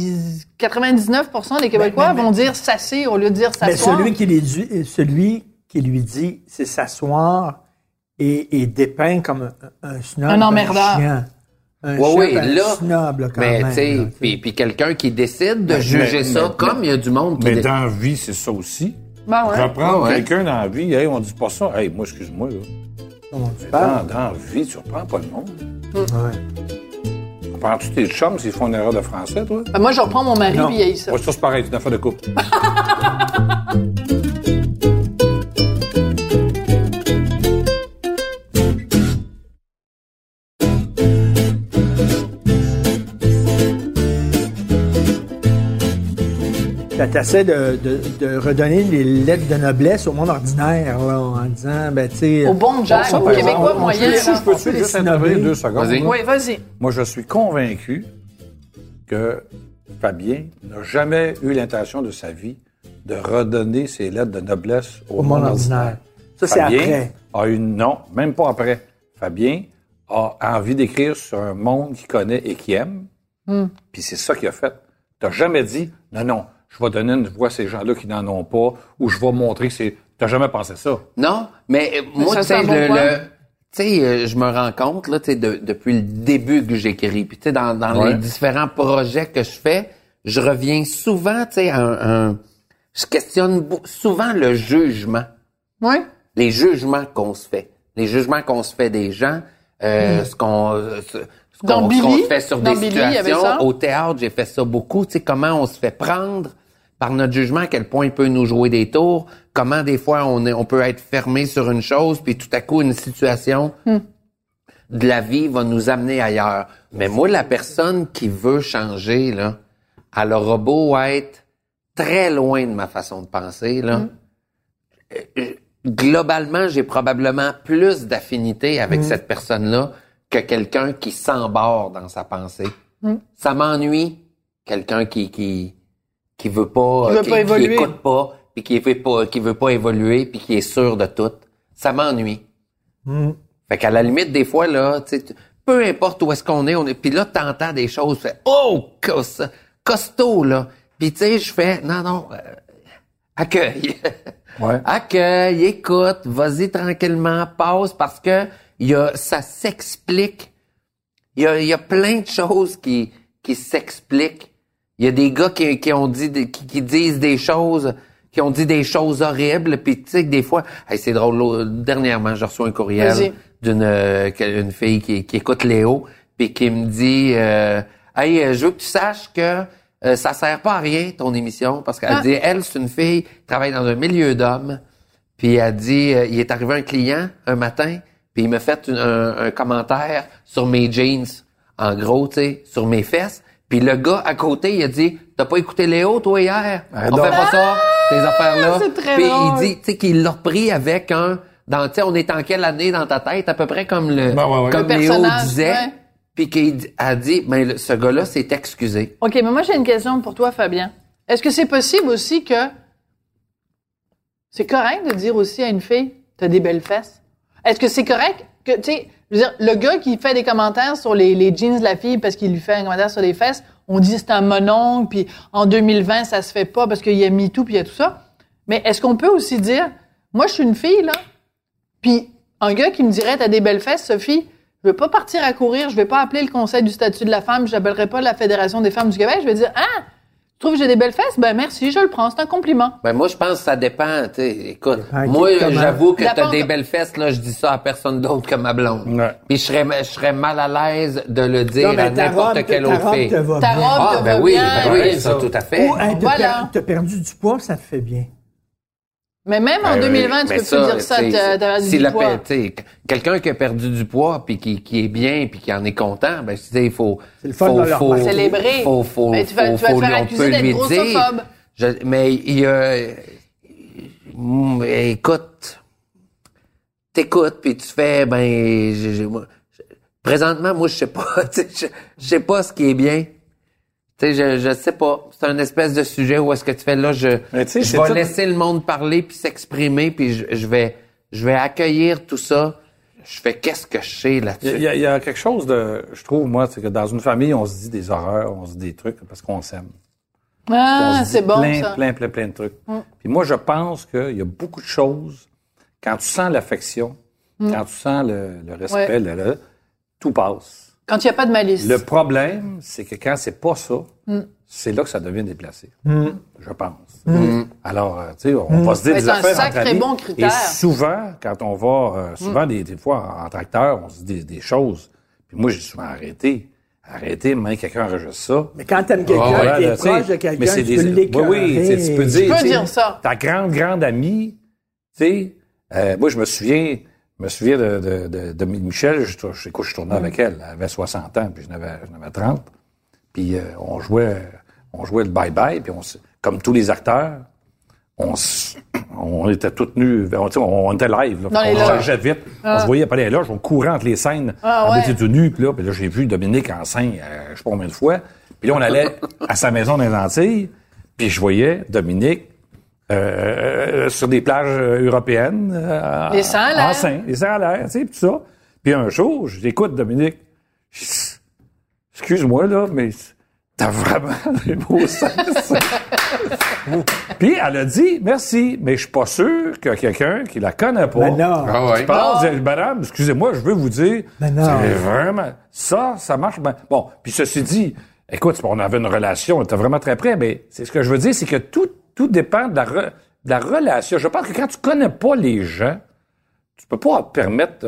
99% des Québécois vont dire « s'assire » au lieu de dire « s'asseoir ». Mais celui qui lui dit « c'est s'asseoir » et dépeint comme un snob, un emmerdeur. Chien. Snob, là, quand mais tu sais, puis quelqu'un qui décide de juger ça, comme il y a du monde qui... Mais dans la vie, c'est ça aussi. Ben ouais. Reprendre quelqu'un dans la vie, hey, on dit pas ça. Hey, moi, excuse-moi, là. Dans la vie, tu reprends pas le monde. Reprends-tu tes chums s'ils font une erreur de français, toi? Ben moi, je reprends mon mari, puis il y a ça. Moi, ça, c'est pareil, c'est une affaire de couple. t'essaies de redonner les lettres de noblesse au monde ordinaire, là, en disant, ben, tu sais... Au bon Jack, au Québécois moyen. Je peux juste intervenir 2 secondes? Vas-y. Oui, vas-y. Moi, je suis convaincu que Fabien n'a jamais eu l'intention de sa vie de redonner ses lettres de noblesse au monde ordinaire. Ça, c'est Fabien après. Non, même pas après. Fabien a envie d'écrire sur un monde qu'il connaît et qu'il aime. Puis c'est ça qu'il a fait. T'as jamais dit, non, je vais donner une voix à ces gens-là qui n'en ont pas, ou je vais montrer que c'est... T'as jamais pensé ça? Non, mais moi, tu sais, je me rends compte, là, tu sais, depuis le début que j'écris, puis tu sais, dans les différents projets que je fais, je reviens souvent, tu sais, je questionne souvent le jugement. Oui. Les jugements qu'on se fait. Les jugements qu'on se fait des gens, ce qu'on se fait sur des situations. Au théâtre, j'ai fait ça beaucoup. Tu sais, comment on se fait prendre par notre jugement, à quel point il peut nous jouer des tours, comment des fois on peut être fermé sur une chose, puis tout à coup, une situation de la vie va nous amener ailleurs. Mais moi, la personne qui veut changer, là, elle aura beau être très loin de ma façon de penser, là. Globalement, j'ai probablement plus d'affinité avec cette personne-là que quelqu'un qui s'embarre dans sa pensée. Ça m'ennuie, quelqu'un qui veut pas, qui écoute pas, puis qui veut pas évoluer, puis qui est sûr de tout. Ça m'ennuie. Fait qu'à la limite, des fois, là, tu sais, peu importe où est-ce qu'on est, puis là, t'entends des choses, tu fais, costaud, là. Puis tu sais, je fais, non, accueille. Ouais. Accueille, écoute, vas-y tranquillement, passe, parce que ça s'explique. Il y a plein de choses qui s'expliquent. Il y a des gars qui ont dit, qui disent des choses, qui ont dit des choses horribles, puis tu sais que des fois, c'est drôle, dernièrement, je reçois un courriel d'une fille qui écoute Léo, puis qui me dit, je veux que tu saches que ça sert pas à rien, ton émission, parce qu'elle dit, elle, c'est une fille qui travaille dans un milieu d'hommes, puis elle dit, il est arrivé un client un matin, puis il m'a fait un commentaire sur mes jeans, en gros, tu sais, sur mes fesses, puis le gars à côté, il a dit, t'as pas écouté Léo, toi, hier? On fait pas ça, ces affaires-là. Puis il dit, tu sais, qu'il l'a repris avec tu sais, on est en quelle année dans ta tête, à peu près comme comme Léo disait. Ouais. Puis qu'il a dit, ce gars-là s'est excusé. OK, mais moi, j'ai une question pour toi, Fabien. Est-ce que c'est possible aussi que c'est correct de dire aussi à une fille, t'as des belles fesses? Est-ce que c'est correct que, tu sais, je veux dire, le gars qui fait des commentaires sur les jeans de la fille parce qu'il lui fait un commentaire sur les fesses, on dit c'est un mononcle, puis en 2020, ça se fait pas parce qu'il y a MeToo, puis il y a tout ça. Mais est-ce qu'on peut aussi dire, moi, je suis une fille, là, puis un gars qui me dirait, t'as des belles fesses, Sophie, je veux pas partir à courir, je vais pas appeler le Conseil du statut de la femme, j'appellerai pas la Fédération des femmes du Québec, je vais dire, tu trouves que j'ai des belles fesses? Ben merci, je le prends, c'est un compliment. Ben moi, je pense que ça dépend, tu sais, écoute, moi, j'avoue que t'as des belles fesses, là, je dis ça à personne d'autre que ma blonde. Ouais. Puis je serais mal à l'aise de le dire à n'importe quelle autre fille. Ta robe te va oui, bien. Ben oui, ça, tout à fait. Ou, t'as perdu du poids, ça te fait bien. Mais même en 2020, tu peux plus dire ça, t'as perdu du poids. Quelqu'un qui a perdu du poids puis qui est bien puis qui en est content, ben tu sais, il faut célébrer. Mais tu vas te faire accuser d'être grossophobe. Mais il y a écoute, t'écoutes puis tu fais présentement moi je sais pas, je sais pas ce qui est bien. Tu sais, je sais pas. C'est un espèce de sujet où est-ce que tu fais là, je vais laisser le monde parler puis s'exprimer puis je vais accueillir tout ça. Je fais qu'est-ce que je sais là-dessus. Il y a quelque chose de, je trouve, moi, c'est que dans une famille, on se dit des horreurs, on se dit des trucs parce qu'on s'aime. C'est bon, ça. Plein de trucs. Puis moi, je pense qu'il y a beaucoup de choses, quand tu sens l'affection, quand tu sens le respect, tout passe. Quand il n'y a pas de malice. Le problème, c'est que quand c'est pas ça, c'est là que ça devient déplacé. Je pense. Alors, tu sais, on va se dire des affaires entre amis. C'est un sacré bon critère. Et souvent, quand on va, des fois, en tracteur, on se dit des choses. Puis moi, j'ai souvent arrêté, mais quelqu'un enregistre ça. Mais quand t'aimes quelqu'un qui est proche de quelqu'un, tu peux l'écœurer. Oui, tu peux dire ça. Ta grande amie, tu sais, moi, je me souviens de Michel, je tournais avec elle. Elle avait 60 ans, puis j'en avais 30. Puis on jouait le bye-bye, puis comme tous les acteurs, on était tous nus, on était live, là, on changeait vite. On se voyait pas les loges, on courait entre les scènes, on était tout nus, puis là, j'ai vu Dominique en scène, je sais pas combien de fois. Puis là, on allait à sa maison dans les Antilles, puis je voyais Dominique sur des plages européennes. Les sangs à l'air. Les sangs à l'air, tu sais, tout ça. Puis un jour, j'écoute Dominique. Excuse-moi, là, mais t'as vraiment des beaux seins. Puis elle a dit, merci, mais je suis pas sûr que quelqu'un qui la connaît pas. Ben non. Je pense, madame, excusez-moi, je veux vous dire, ben non. C'est vraiment, ça marche bien. Bon, puis ceci dit, écoute, on avait une relation, on était vraiment très près, mais c'est ce que je veux dire, c'est que tout dépend de la relation. Je pense que quand tu connais pas les gens, tu peux pas permettre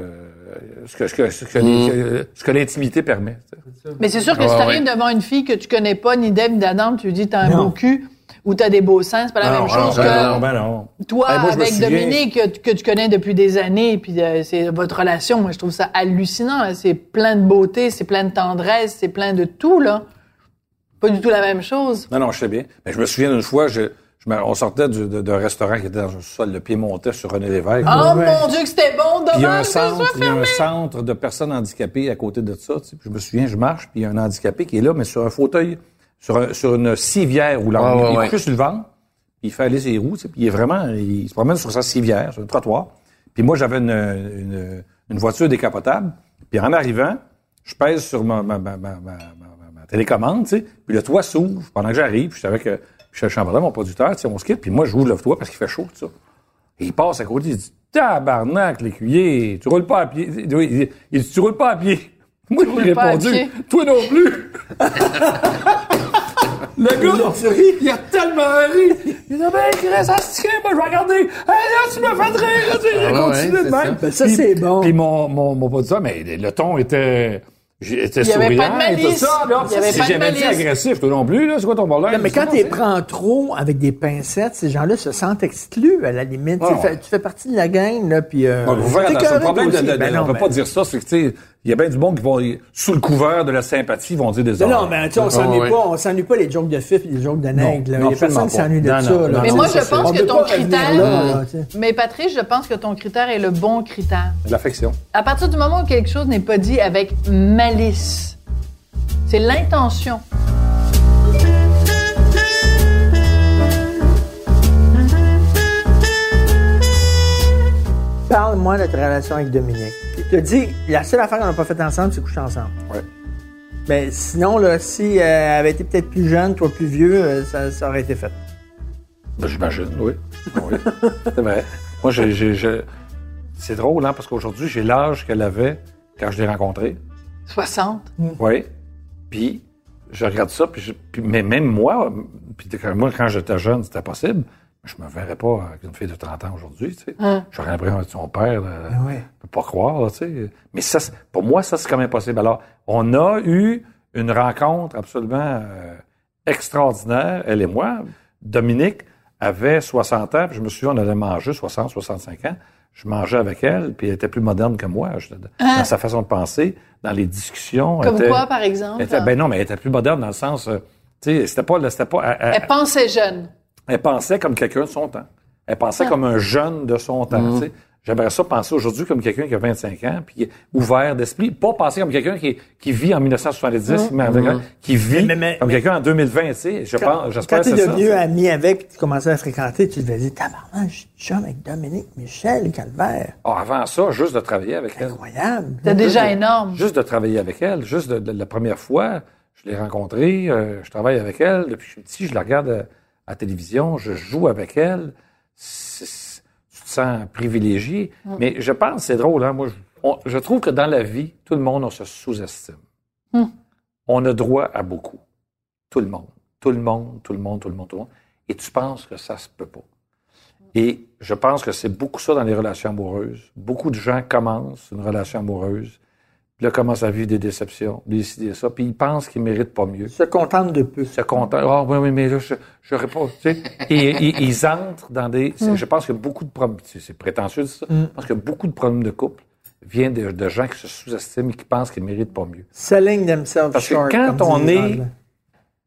ce que l'intimité permet. Mais c'est sûr que si t'arrives devant une fille que tu connais pas, ni d'Ève ni d'Adam, tu lui dis t'as un beau cul ou t'as des beaux seins, c'est pas la même chose que toi avec Dominique que tu connais depuis des années, puis c'est votre relation. Moi, je trouve ça hallucinant. Là. C'est plein de beauté, c'est plein de tendresse, c'est plein de tout là. Pas du tout la même chose. Non, je sais bien. Mais je me souviens d'une fois, on sortait d'un restaurant qui était dans le sol, le pied montait sur René Lévesque. Oh mon Dieu, que c'était bon, dommage. Il y a un centre de personnes handicapées à côté de ça. Tu sais. Puis je me souviens, je marche, puis il y a un handicapé qui est là, mais sur un fauteuil, sur une civière roulant. Il est couché sur le ventre, puis il fait aller ses roues, tu sais, puis il se promène sur sa civière, sur un trottoir. Puis moi, j'avais une voiture décapotable, puis en arrivant, je pèse sur ma télécommande, tu sais, puis le toit s'ouvre pendant que j'arrive, puis je savais que je suis mon producteur, tu sais, on se quitte, puis moi, je roule le toit parce qu'il fait chaud, tout ça. Et il passe à côté, il dit, tabarnak, l'écuyer, tu roules pas à pied. Il dit, tu roules pas à pied. Moi, j'ai répondu, toi non plus. Le gars, il a tellement ri. Il dit, il reste assis, moi, je vais regarder. Hey, là, tu me fais de rire, il continue de même. Ben, ça, c'est bon. Puis mon producteur, mais le ton était J'étais souriant. Il n'y avait pas de malice. Et tout ça, là. C'est jamais dit agressif, toi non plus, là. C'est quoi ton problème? Mais quand tu les prends trop avec des pincettes, ces gens-là se sentent exclus, à la limite. Tu fais partie de la gang, là, puis... le problème on peut pas dire ça, c'est que, tu sais, il y a bien du monde qui vont, sous le couvert de la sympathie, vont dire des horreurs. Non, mais tu sais, on s'ennuie pas les jokes de fif et les jokes de nègre, là. Il y a personne qui s'ennuie de ça, là. Mais moi, je pense que ton critère... Mais Patrice, je pense que ton critère est le bon critère. L'affection. À partir du moment où quelque chose n'est pas dit avec malice, c'est l'intention. Parle-moi de ta relation avec Dominique. Il te dit, la seule affaire qu'on n'a pas faite ensemble, c'est coucher ensemble. Oui. Mais sinon, là, si elle avait été peut-être plus jeune, toi plus vieux, ça aurait été fait. Ben, j'imagine, oui. C'est vrai. Moi, c'est drôle, hein, parce qu'aujourd'hui, j'ai l'âge qu'elle avait quand je l'ai rencontrée. 60. Oui. Puis, je regarde ça, mais même moi, quand j'étais jeune, c'était possible. Je me verrais pas avec une fille de 30 ans aujourd'hui, tu sais. J'aurais l'impression de son père, je peux pas croire, là, tu sais. Mais ça, pour moi, ça, c'est quand même impossible. Alors, on a eu une rencontre absolument extraordinaire, elle et moi. Dominique avait 60 ans, puis je me souviens, on allait manger 60, 65 ans. Je mangeais avec elle, puis elle était plus moderne que moi, dans sa façon de penser, dans les discussions. Comme quoi, par exemple? Ben non, mais elle était plus moderne dans le sens, tu sais, c'était pas. Elle pensait jeune. Elle pensait comme quelqu'un de son temps. Elle pensait comme un jeune de son temps. Tu sais. J'aimerais ça penser aujourd'hui comme quelqu'un qui a 25 ans, puis ouvert d'esprit. Pas penser comme quelqu'un qui vit en 1970, qui vit comme quelqu'un en 2020. Tu sais. J'espère que c'est ça. Quand tu es devenu ami avec, puis tu commençais à fréquenter, tu te disais, tabarnak, je suis chum avec Dominique Michel Calvaire. Avant ça, juste de travailler avec elle. Incroyable. C'était déjà énorme. Juste de travailler avec elle. Juste de la première fois, je l'ai rencontrée, je travaille avec elle. Depuis que je suis petit, je la regarde à la télévision, je joue avec elle. Tu te sens privilégié. Mais je pense, c'est drôle, hein, moi, je trouve que dans la vie, tout le monde, on se sous-estime. On a droit à beaucoup. Tout le monde. Tout le monde. Et tu penses que ça se peut pas. Et je pense que c'est beaucoup ça dans les relations amoureuses. Beaucoup de gens commencent une relation amoureuse, puis là, commencent à vivre des déceptions, décider ça, puis ils pensent qu'ils méritent pas mieux. Se contentent de peu. Oui, mais là, j'aurais pas, tu sais. Et ils entrent dans des... Je pense que beaucoup de problèmes... C'est prétentieux de ça. Je pense que beaucoup de problèmes de couple viennent de gens qui se sous-estiment et qui pensent qu'ils méritent pas mieux. Selling themselves parce short. Parce que quand on est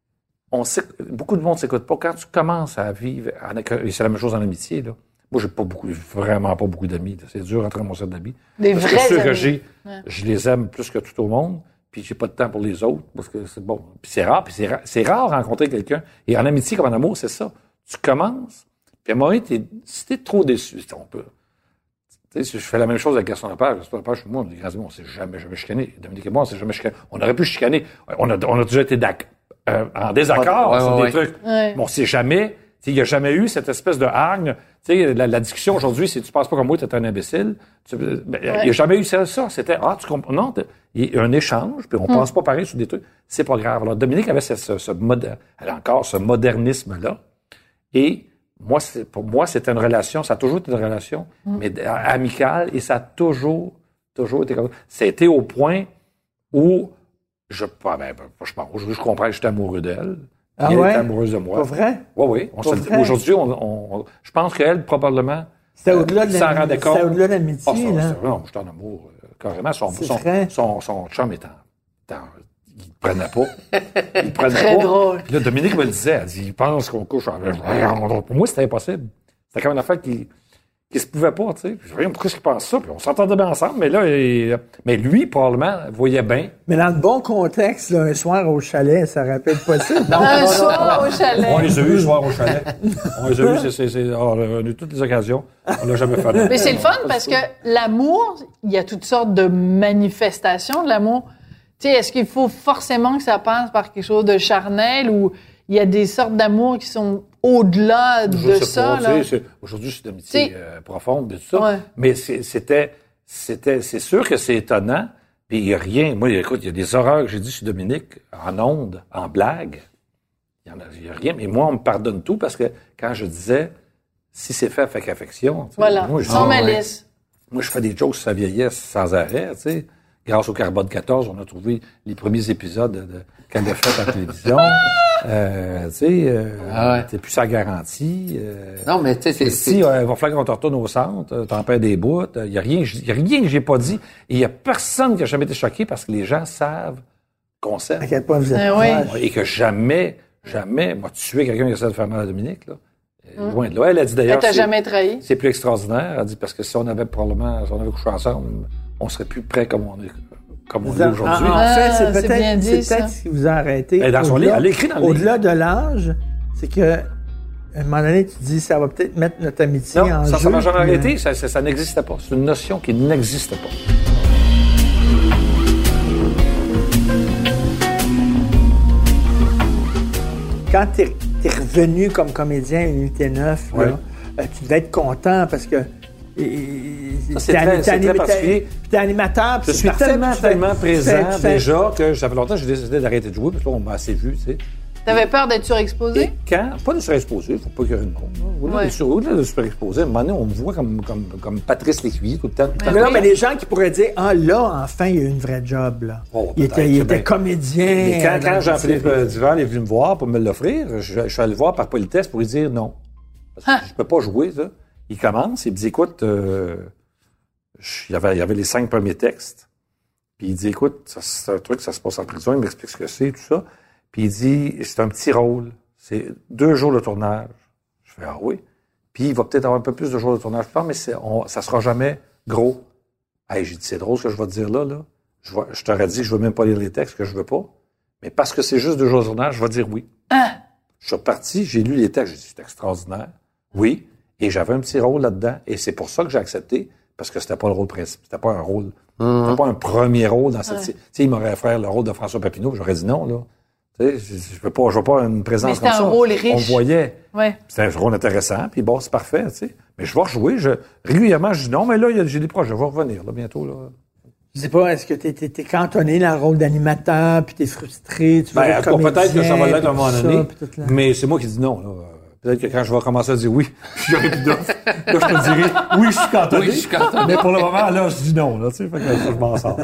on sait, beaucoup de monde s'écoute pas. Quand tu commences à vivre, et c'est la même chose en amitié, là. Moi, j'ai vraiment pas beaucoup d'amis. C'est dur d'entrer dans mon cercle d'amis. Des parce vrais que ceux amis. que j'ai, je les aime plus que tout au monde. Puis j'ai pas de temps pour les autres parce que c'est bon. Puis c'est rare. C'est rare rencontrer quelqu'un. Et en amitié comme en amour, c'est ça. Tu commences. Puis à un moment, si t'es trop déçu, on peut. Tu sais, je fais la même chose avec Gaston Lepage. Gaston Lepage, moi, on dit, on s'est jamais chicané. Dominique et moi, on s'est jamais chicané. On aurait pu chicaner. On a déjà été en désaccord sur des trucs. Ouais. Mais on s'est jamais. Il n'y a jamais eu cette espèce de hargne. Tu sais, la discussion aujourd'hui, c'est tu penses pas comme moi, tu es un imbécile. Il n'y a jamais eu ça. C'était, tu comprends. Non, il y a un échange, puis on pense pas pareil sur des trucs. C'est pas grave. Alors, Dominique avait elle a encore ce modernisme-là. Et pour moi, c'était une relation, ça a toujours été une relation, mais amicale, et ça a toujours été comme ça. C'était au point où je comprends que j'étais amoureux d'elle. Ah elle ouais? était amoureuse de moi. Pas vrai? Oui. Aujourd'hui, je pense qu'elle, probablement, c'était au-delà de s'en rendait compte. C'était au-delà de l'amitié, là. Non, j'étais en amour, carrément. Son chum était il prenait pas. Il prenait Très pas. drôle. Puis là, Dominique me le disait, elle dit, il pense qu'on couche. Pour moi, c'était impossible. C'était comme une affaire qui se pouvait pas, tu sais. Puis je voyais pourquoi il pense ça. Puis on s'entendait bien ensemble, mais là, mais lui, probablement, voyait bien. Mais dans le bon contexte, là, un soir au chalet, ça aurait pu être possible. Un soir au chalet. On les a eus, soir au chalet. On les a eus, on a eu toutes les occasions. On l'a jamais fait. Mais c'est le fun parce que l'amour, il y a toutes sortes de manifestations de l'amour. Tu sais, est-ce qu'il faut forcément que ça passe par quelque chose de charnel ou il y a des sortes d'amour qui sont au-delà de ça, là? Aujourd'hui, c'est une amitié profonde et tout ça. Ouais. Mais c'est sûr que c'est étonnant. Puis il n'y a rien. Moi, écoute, il y a des horreurs que j'ai dit sur Dominique, en ondes, en blague. Il y a rien. Mais moi, on me pardonne tout parce que quand je disais, si c'est fait avec affection. Voilà, moi, sans malice. Moi, je fais des jokes sur sa vieillesse sans arrêt, tu sais. Grâce au Carbone 14, on a trouvé les premiers épisodes qu'elle a fait à la télévision. T'es plus sa garantie. Non, mais tu sais, si il va falloir qu'on te retourne au centre, t'en perds des bouts. Il y a rien que j'ai pas dit. Et il y a personne qui a jamais été choqué parce que les gens savent qu'on s'aime. À quel point vous êtes oui. Et que jamais, moi, tuer quelqu'un qui essaie de faire mal à Dominique, là. Loin de là. Elle a dit d'ailleurs. Elle t'a jamais trahi. C'est plus extraordinaire. Elle a dit parce que si on avait couché ensemble, on serait plus près comme on est aujourd'hui. En fait, c'est c'est bien dit, peut-être ce qui vous a arrêté. Dans son livre, elle écrit dans le livre. Au-delà de l'âge, c'est que, à un moment donné, tu dis, ça va peut-être mettre notre amitié en jeu. Ça m'a jamais arrêté. Ça n'existait pas. C'est une notion qui n'existe pas. Quand t'es revenu comme comédien à Unité 9, là, tu devais être content parce que c'est très particulier. T'es animateur. Je suis tellement présent déjà que ça fait longtemps que j'ai décidé d'arrêter de jouer parce que là, on m'a assez vu, tu sais. T'avais peur d'être surexposé? Pas de surexposé, il faut pas qu'il y ait une monde. Au-delà de surexposé, à un moment donné, on me voit comme Patrice Lécuyer tout le temps. Mais non, mais les gens qui pourraient dire, là, enfin, il y a eu une vraie job, là. Il était comédien. Mais quand Jean-Philippe Duval est venu me voir pour me l'offrir, je suis allé le voir par politesse pour lui dire non. Parce que je peux pas jouer, ça. Il commence, il me dit, écoute, il y avait les 5 premiers textes. Puis il dit, écoute, c'est un truc, ça se passe en prison, il m'explique ce que c'est, tout ça. Puis il dit, c'est un petit rôle, c'est 2 jours de tournage. Je fais, ah oui. Puis il va peut-être avoir un peu plus de jours de tournage. Mais ça sera jamais gros. Hey, j'ai dit, c'est drôle ce que je vais te dire là. Je t'aurais dit que je veux même pas lire les textes, que je veux pas. Mais parce que c'est juste 2 jours de tournage, je vais dire oui. Je suis reparti, j'ai lu les textes, j'ai dit, c'est extraordinaire. Oui. Et j'avais un petit rôle là-dedans. Et c'est pour ça que j'ai accepté, parce que c'était pas le rôle principal. C'était pas un rôle. C'était pas un premier rôle dans cette. Tu sais, il m'aurait fait le rôle de François Papineau, j'aurais dit non, là. Tu sais, je veux pas une présence comme ça. Mais c'était un rôle riche. On voyait. Ouais. C'était un rôle intéressant, puis bon, c'est parfait, tu sais. Mais je vais rejouer. Régulièrement, je dis non, mais là, j'ai des projets, je vais revenir, là, bientôt, là. Je sais pas, est-ce que t'es cantonné dans le rôle d'animateur, puis t'es frustré, tu veux être comédien, peut-être que ça va l'être à un moment donné, ça, mais c'est moi qui dis non, là. Peut-être que quand je vais commencer à dire oui, j'aurai plus d'offres. Là, je te dirai, oui, je suis cantonné. Mais pour le moment, là, je dis non, là, tu sais, fait que je m'en sors.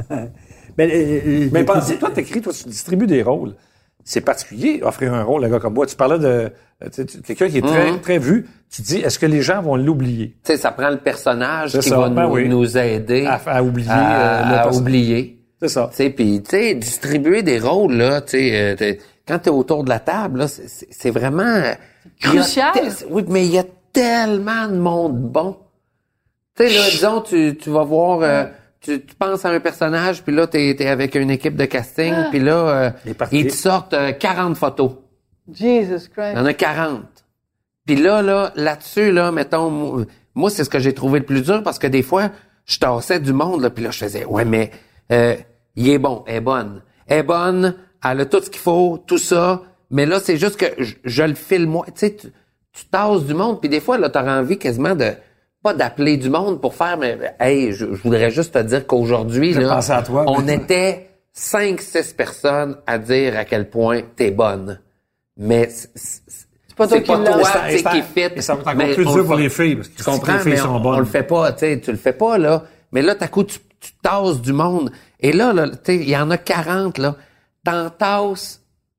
Mais pensez, toi, tu distribues des rôles. C'est particulier, offrir un rôle à un gars comme moi. Tu parlais de quelqu'un qui est très, très vu. Tu dis, est-ce que les gens vont l'oublier? Tu sais, ça prend le personnage qui va nous aider à oublier. À oublier. C'est ça. Tu sais, puis, tu sais, distribuer des rôles, là, tu sais, quand t'es autour de la table, là, c'est vraiment... Crucial. Oui, mais il y a tellement de monde bon. Tu sais, là, disons, tu vas voir... Tu penses à un personnage, puis là, t'es avec une équipe de casting, puis là, ils te sortent 40 photos. Jesus Christ. Il y en a 40. Puis là-dessus, là, mettons, moi, c'est ce que j'ai trouvé le plus dur, parce que des fois, je tassais du monde, là, puis là, je faisais, ouais, mais il est bon, elle est bonne, elle a tout ce qu'il faut, tout ça, mais là, c'est juste que je le file moi. Tu sais, tu tasses du monde, puis des fois, là, t'auras envie quasiment pas d'appeler du monde pour faire, mais hey, je voudrais juste te dire qu'aujourd'hui, là, à toi, on était 5-6 personnes à dire à quel point t'es bonne. Mais c'est pas toi qui fit. Et ça va être encore plus dur pour les filles, parce que tu comprends, les filles sont bonnes. On le fait pas, tu sais, tu le fais pas, là. Mais là, t'as coup, tu tasses du monde. Et là, tu sais, il y en a 40, là. T'en tasses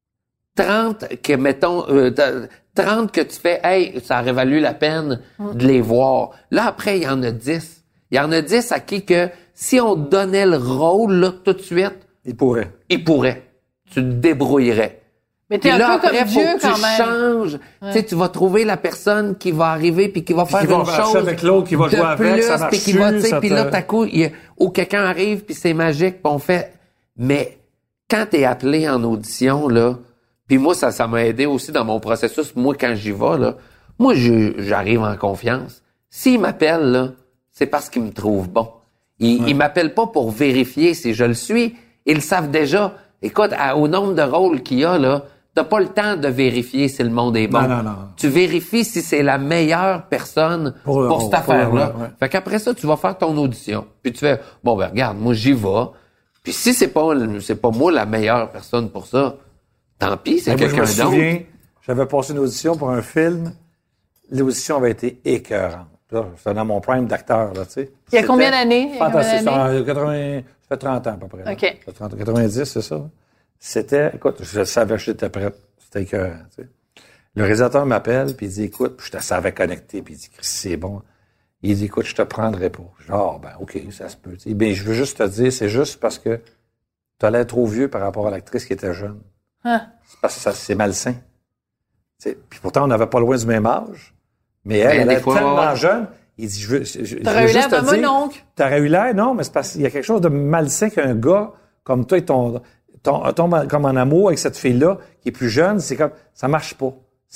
30 que, mettons, 30 que tu fais, hey, ça aurait valu la peine de les voir. Là, après, il y en a 10. Il y en a 10 à qui que, si on donnait le rôle, là, tout de suite, il pourrait. Tu te débrouillerais. Mais t'es un peu comme Dieu, quand même. Tu changes. Tu sais, tu vas trouver la personne qui va arriver puis qui va faire une chose avec l'autre, qui va jouer avec, ça marche puis là, t'as coup, ou quelqu'un arrive puis c'est magique, puis on fait. Mais quand t'es appelé en audition, là, puis moi, ça m'a aidé aussi dans mon processus. Moi, quand j'y vais, là, moi, j'arrive en confiance. S'ils m'appellent, là, c'est parce qu'ils me trouvent bon. Ils m'appellent pas pour vérifier si je le suis. Ils le savent déjà. Écoute, au nombre de rôles qu'il y a, là, t'as pas le temps de vérifier si le monde est bon. Non. Tu vérifies si c'est la meilleure personne pour cette affaire-là. Ouais. Fait qu'après ça, tu vas faire ton audition. Puis tu fais, bon, ben regarde, moi, j'y vais. Puis si c'est pas moi la meilleure personne pour ça, tant pis, c'est quelqu'un d'autre. Je me souviens, j'avais passé une audition pour un film. L'audition avait été écœurante. C'était dans mon prime d'acteur, là, tu sais. Il y a combien d'années? Fantastique. Ça fait 30 ans, à peu près. OK. Ça fait 90, c'est ça. C'était, écoute, je savais que j'étais prête. C'était écœurant, tu sais. Le réalisateur m'appelle, puis il dit, écoute, puis je te savais connecter, puis il dit, c'est bon. Il dit, écoute, je te prendrai pas. Genre, ben, OK, ça se peut. Tu sais. Ben, je veux juste te dire, c'est juste parce que tu as l'air trop vieux par rapport à l'actrice qui était jeune. C'est parce que c'est malsain. Tu sais. Puis pourtant, on n'avait pas loin du même âge. Mais elle est tellement jeune. Il dit, t'aurais eu l'air de mon oncle. T'aurais eu l'air, non, mais c'est parce qu'il y a quelque chose de malsain qu'un gars comme toi, tombe comme en amour avec cette fille-là, qui est plus jeune, c'est comme, ça marche pas.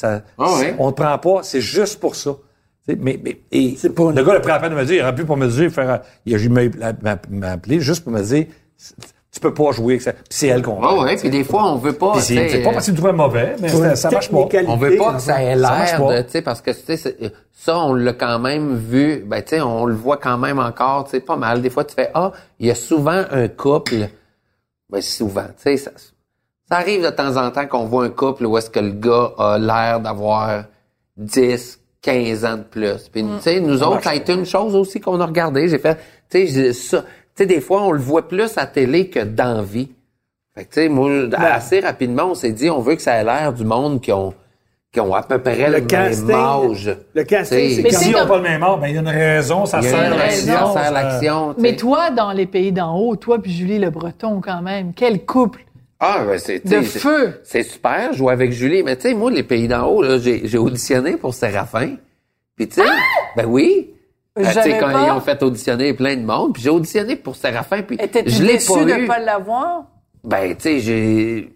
On te prend pas, c'est juste pour ça. Mais c'est pas le gars a pris la peine de me dire, il aurait pu pour me dire, il m'a appelé juste pour me dire, tu peux pas jouer avec ça. Puis c'est elle qu'on veut. Ouais, puis des fois, on veut pas. Puis c'est pas parce qu'il me trouvait mauvais, mais ça marche pas. On veut pas que ça ait l'air de, tu sais, parce que, tu sais, ça, on l'a quand même vu, ben, tu sais, on le voit quand même encore, tu sais, pas mal. Des fois, tu fais, il y a souvent un couple, ben, souvent, tu sais, ça arrive de temps en temps qu'on voit un couple où est-ce que le gars a l'air d'avoir 10, 15 ans de plus. Puis, tu sais, nous autres, ça a été une chose aussi qu'on a regardé. J'ai fait, tu sais, ça. Tu sais, des fois, on le voit plus à télé que dans la vie. Fait que, tu sais, moi, assez rapidement, on s'est dit, on veut que ça ait l'air du monde qui ont à peu près le même âge. Le casting, c'est mais s'ils n'ont pas le même âge, ben, il y a une raison, ça sert l'action. Mais toi, dans Les Pays d'en haut, toi puis Julie Le Breton, quand même, quel couple! Ah, ben, c'est feu! C'est super, jouer avec Julie. Mais tu sais, moi, Les Pays d'en haut, là, j'ai auditionné pour Séraphin. Puis tu sais, ben oui. Tu sais, quand ils ont fait auditionner plein de monde, puis j'ai auditionné pour Séraphin, puis je l'ai pas eu. De pas l'avoir? Ben, tu sais,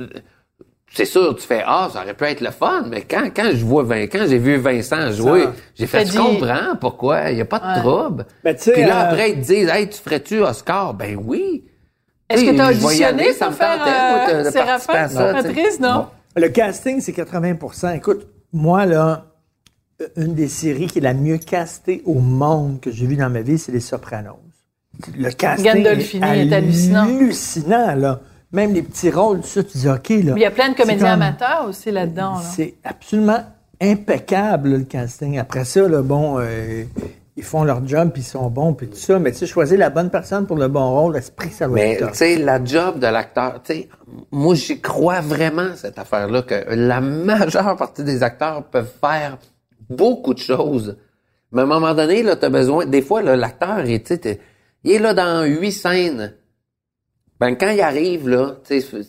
c'est sûr, tu fais, ça aurait pu être le fun, mais quand j'ai vu Vincent jouer, j'ai fait, tu comprends pourquoi, il n'y a pas de trouble. Ben, puis là, après, ils te disent, hey, tu ferais-tu Oscar? Ben oui. Est-ce que tu as auditionné pour faire Séraphin, Patrice, non? Le casting, c'est 80%. Écoute, moi, là, une des séries qui est la mieux castée au monde que j'ai vue dans ma vie, c'est Les Sopranos. Le casting est hallucinant, là. Même les petits rôles, tout ça, tu dis OK, là. Il y a plein de comédiens amateurs aussi là-dedans, là. C'est absolument impeccable, là, le casting. Après ça, là, bon, ils font leur job, puis ils sont bons, puis tout ça. Mais tu sais, choisir la bonne personne pour le bon rôle, l'esprit, ça doit être. Mais tu sais, la job de l'acteur, tu sais, moi, j'y crois vraiment, cette affaire-là, que la majeure partie des acteurs peuvent faire beaucoup de choses. Mais à un moment donné, là, t'as besoin... Des fois, là, l'acteur, il est là dans 8 scènes. Ben, quand il arrive, là, tu sais,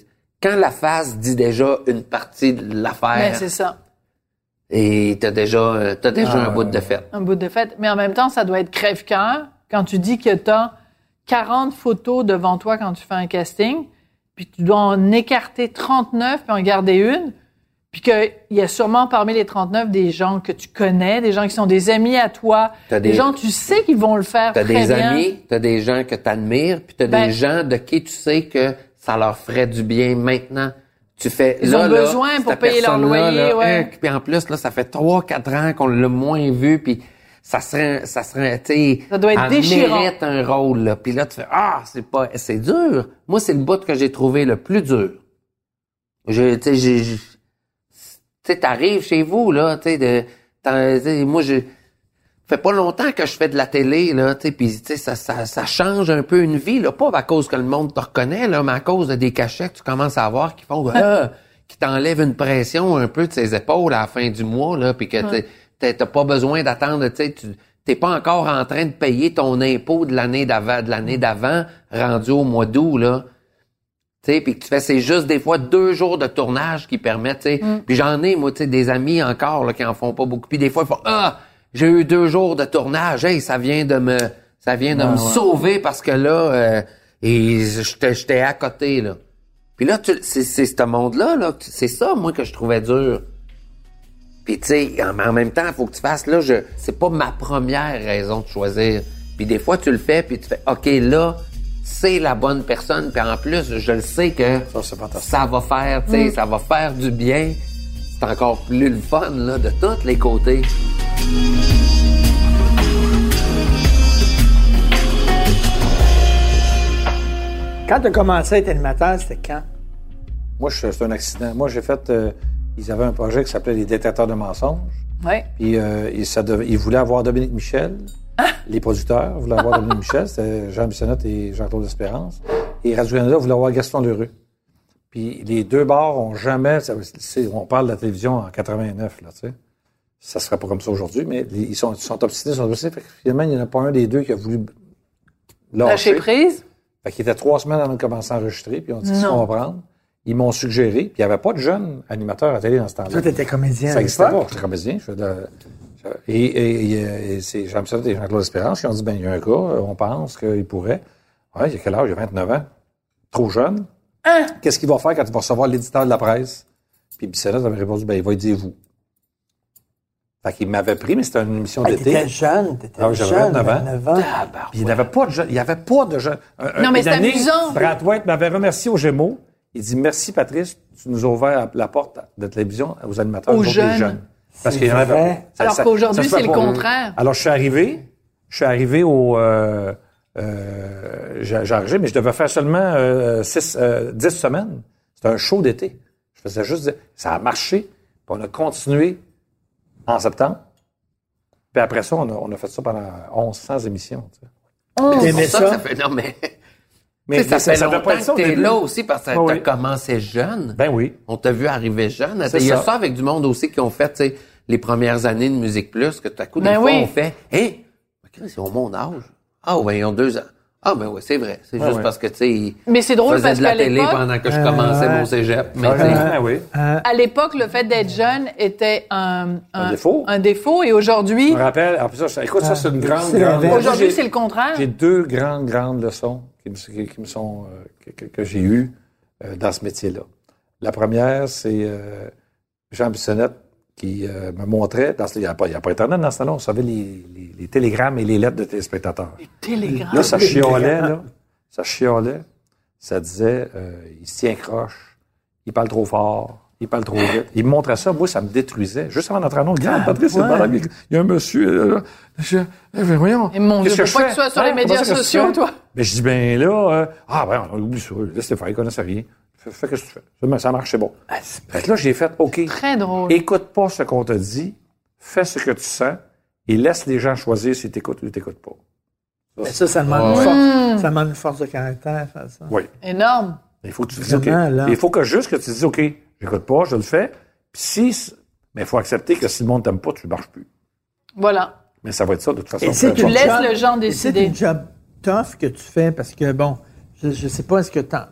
quand la face dit déjà une partie de l'affaire. Mais c'est ça. Et t'as déjà un bout de fête. Un bout de fête. Mais en même temps, ça doit être crève-cœur quand tu dis que t'as 40 photos devant toi quand tu fais un casting, puis tu dois en écarter 39 puis en garder une, puis qu'il y a sûrement parmi les 39 des gens que tu connais, des gens qui sont des amis à toi, des gens tu sais qu'ils vont le faire très bien. T'as des amis, t'as des gens que t'admires, puis t'as des gens de qui tu sais que ça leur ferait du bien maintenant. Tu fais ils ont besoin pour payer leur loyer, ouais. Puis en plus là, ça fait 3-4 ans qu'on l'a moins vu, puis ça serait, tu sais, ça doit être déchirant. Mérite un rôle là. Puis là tu fais c'est dur. Moi c'est le bout que j'ai trouvé le plus dur. Tu sais, t'arrives chez vous là, moi fait pas longtemps que je fais de la télé là, tu sais, puis tu sais ça change un peu une vie là, pas à cause que le monde te reconnaît là, mais à cause de des cachets que tu commences à avoir qui font qui t'enlèvent une pression un peu de ses épaules à la fin du mois là, puis que t'as pas besoin d'attendre, tu sais, t'es pas encore en train de payer ton impôt de l'année d'avant rendu au mois d'août là. Tu sais, puis que tu fais, c'est juste des fois 2 jours de tournage qui permettent, tu sais. Puis j'en ai, moi, tu sais, des amis encore là, qui en font pas beaucoup. Puis des fois, ils font j'ai eu 2 jours de tournage. Hey, ça vient de me sauver parce que là, et j'étais à côté, là. Puis là, c'est ce monde-là, là, c'est ça, moi, que je trouvais dur. Puis tu sais, en même temps, il faut que tu fasses, là, c'est pas ma première raison de choisir. Puis des fois, tu le fais, puis tu fais, OK, là, c'est la bonne personne, puis en plus, je le sais que ça va faire, tu sais, ça va faire du bien. C'est encore plus le fun, là, de tous les côtés. Quand tu as commencé à être animateur, c'était quand? Moi, c'est un accident. Moi, j'ai fait... ils avaient un projet qui s'appelait Les Détecteurs de mensonges. Oui. Puis ils voulaient avoir Dominique Michel. Les producteurs voulaient avoir Dominique Michel. C'était Jean Bissonnette et Jean-Claude Espérance. Et Radio-Canada voulait avoir Gaston Lheureux. Puis les 2 bars ont jamais... on parle de la télévision en 89, là, tu sais. Ça serait pas comme ça aujourd'hui, mais ils sont obstinés, Fait que finalement, il n'y en a pas un des 2 qui a voulu lâcher prise. Fait qu'il était 3 semaines avant de commencer à enregistrer, puis on dit qu'est-ce qu'on va prendre. Ils m'ont suggéré, puis il n'y avait pas de jeunes animateurs à télé dans ce temps-là. Toi, t'étais comédien. Ça n'existait pas. J'étais comédien. Et c'est Jean Bissonnette et Jean-Claude Espérance qui ont dit, il y a un gars, on pense qu'il pourrait. Ouais, il a quel âge? Il a 29 ans. Trop jeune. Qu'est-ce qu'il va faire quand il va recevoir l'éditeur de la presse? Puis Bissonnette avait répondu, il va dire vous. Fait qu'il m'avait pris, mais c'était une émission d'été. T'étais jeune. J'avais 29 ans. Puis il n'y avait pas de jeunes. Il n'y avait pas de jeunes. Non, mais c'est amusant. Brad White m'avait remercié aux Gémeaux. Il dit, merci Patrice, tu nous as ouvert la porte de la télévision aux animateurs. Aux jeunes. Parce qu'il y en avait. Alors qu'aujourd'hui, c'est le contraire. Alors, je suis arrivé au... j'ai enregistré, mais je devais faire seulement 10 semaines. C'était un show d'été. Je faisais juste... Ça a marché. Puis on a continué en septembre. Puis après ça, on a fait ça pendant 1100 émissions. Tu sais. C'est ça fait... Non, mais ça fait longtemps que t'es là aussi parce que t'as commencé jeune. Ben oui. On t'a vu arriver jeune. Il y a ça avec du monde aussi qui ont fait, tu sais, les premières années de Musique Plus, que tout à coup, des fois, on fait, ils ont mon âge. Ils ont 2 ans. Ah, ben oui, c'est vrai. C'est juste parce que, tu sais, mais c'est drôle parce de la télé pendant que je commençais mon cégep. Mais à l'époque, le fait d'être jeune était un défaut. Un défaut. Et aujourd'hui... Je me rappelle, écoute, ça, c'est une grande... Aujourd'hui, c'est le contraire. J'ai 2 grandes leçons que j'ai eues dans ce métier-là. La première, c'est Jean Bissonnette qui me montrait, il n'y a pas Internet dans ce temps-là, on savait les télégrammes et les lettres de téléspectateurs. Les télégrammes? Là, ça chiolait, là. Ça chiolait. Ça disait, il se tient croche, il parle trop fort, il parle trop vite. Il me montrait ça, moi, ça me détruisait. Juste avant d'entrer en nom, regarde, Patrice, il y a un monsieur, voyons. Et mon Dieu, faut pas que tu sois sur les médias sociaux, toi. Mais je dis, on oublie ça, laisse-les faire, ils connaissent rien. Fais que tu fais. Ça marche, c'est bon. Fait que là, j'ai fait, OK. Très drôle. Écoute pas ce qu'on te dit, fais ce que tu sens et laisse les gens choisir si t'écoutes ou t'écoutes pas. Ça demande une force. Ça demande une force de caractère, faire ça. Oui. Énorme. Il faut que tu dises, OK. Il faut que juste que tu dises, OK, j'écoute pas, je le fais. Puis mais il faut accepter que si le monde t'aime pas, tu ne marches plus. Voilà. Mais ça va être ça, de toute façon. Et tu laisses le genre décider. C'est un job tough que tu fais parce que, bon, je sais pas, est-ce que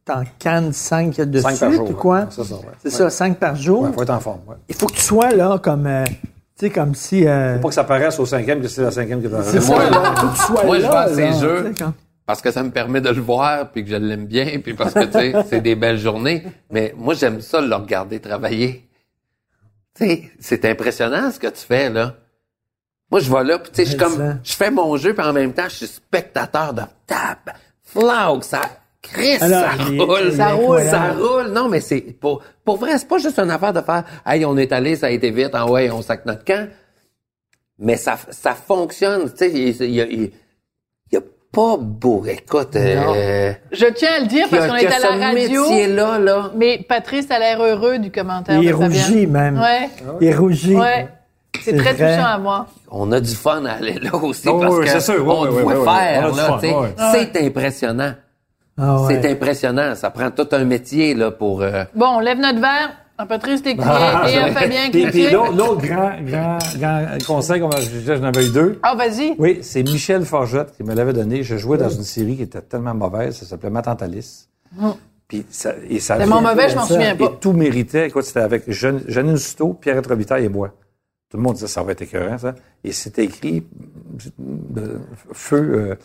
t'en cannes 5 dessus, 5 par jour. ou quoi? C'est ça, ouais. C'est ça, 5 par jour. Il faut être en forme, ouais. Il faut que tu sois là comme... tu sais, comme si... Faut pas que ça paraisse au 5e que c'est la 5e qui est en c'est ça, là. Faut que tu sois Moi, là. je vais à ces là, jeux tu sais, parce que ça me permet de le voir, puis que je l'aime bien, puis parce que, tu sais, c'est des belles journées. Mais moi, j'aime ça, le regarder travailler. Tu sais, c'est impressionnant ce que tu fais, là. Moi, je vais là, puis tu sais, je fais mon jeu, puis en même temps, je suis spectateur de tap, flag, ça... Chris, alors, Ça roule. Non, mais c'est pour vrai, c'est pas juste une affaire de faire hey, on est allé, ça a été vite, ouais, on sac notre camp. Mais ça fonctionne, tu sais, il y a pas beau. Écoute, je tiens à le dire parce qu'on est à la radio. Métier-là. Mais Patrice a l'air heureux du commentaire il de Fabienne. rougit même. Ouais. Il rougit. Ouais. C'est très vrai. touchant à voir. On a du fun à aller là aussi Oh, parce oui, que c'est sûr. on Oui, doit oui, faire on a du là, fun, tu sais. oui. C'est impressionnant. Ah ouais. C'est impressionnant. Ça prend tout un métier là pour. Bon, on lève notre verre à Patrice Lécuyer et à Fabien Puis Cloutier. l'autre grand conseil, j'en avais eu 2. Ah, vas-y. Oui, c'est Michel Forgette qui me l'avait donné. Je jouais dans une série qui était tellement mauvaise, ça s'appelait Ma Tante Alice. Puis ça Tellement mauvais, je m'en souviens pas. Et tout méritait. Écoute, c'était avec Janine Souto, Pierrette Robitaille et moi. Tout le monde disait ça va être écœurant, ça. Et c'était écrit Feu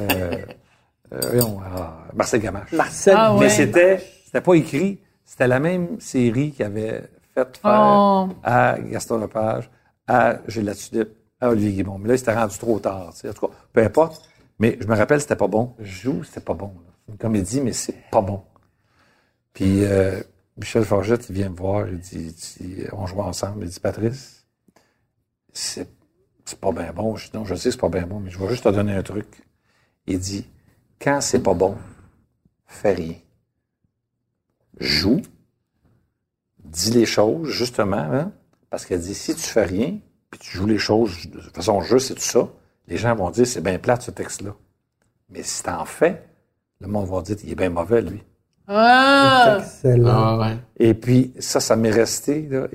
Marcel Gamache. Marcel. Ah ouais. Mais c'était pas écrit. C'était la même série qui avait fait faire à Gaston Lepage, à Gilles Latulippe, à Olivier Guimond. Mais là, il s'était rendu trop tard. Tu sais. En tout cas, peu importe. Mais je me rappelle, c'était pas bon. Je joue, c'était pas bon. C'est une comédie, mais c'est pas bon. Puis Michel Forgette, il vient me voir, il dit on joue ensemble. Il dit Patrice, c'est pas bien bon. Je dis non, je sais que c'est pas bien bon, mais je vais juste te donner un truc. Il dit quand c'est pas bon, fais rien. Joue, dis les choses, justement, hein, parce qu'elle dit, si tu fais rien, puis tu joues les choses de façon juste et tout ça, les gens vont dire, c'est bien plate, ce texte-là. Mais si t'en fais, le monde va dire, il est bien mauvais, lui. Ah! Excellent. ouais. Et puis, ça m'est resté, là,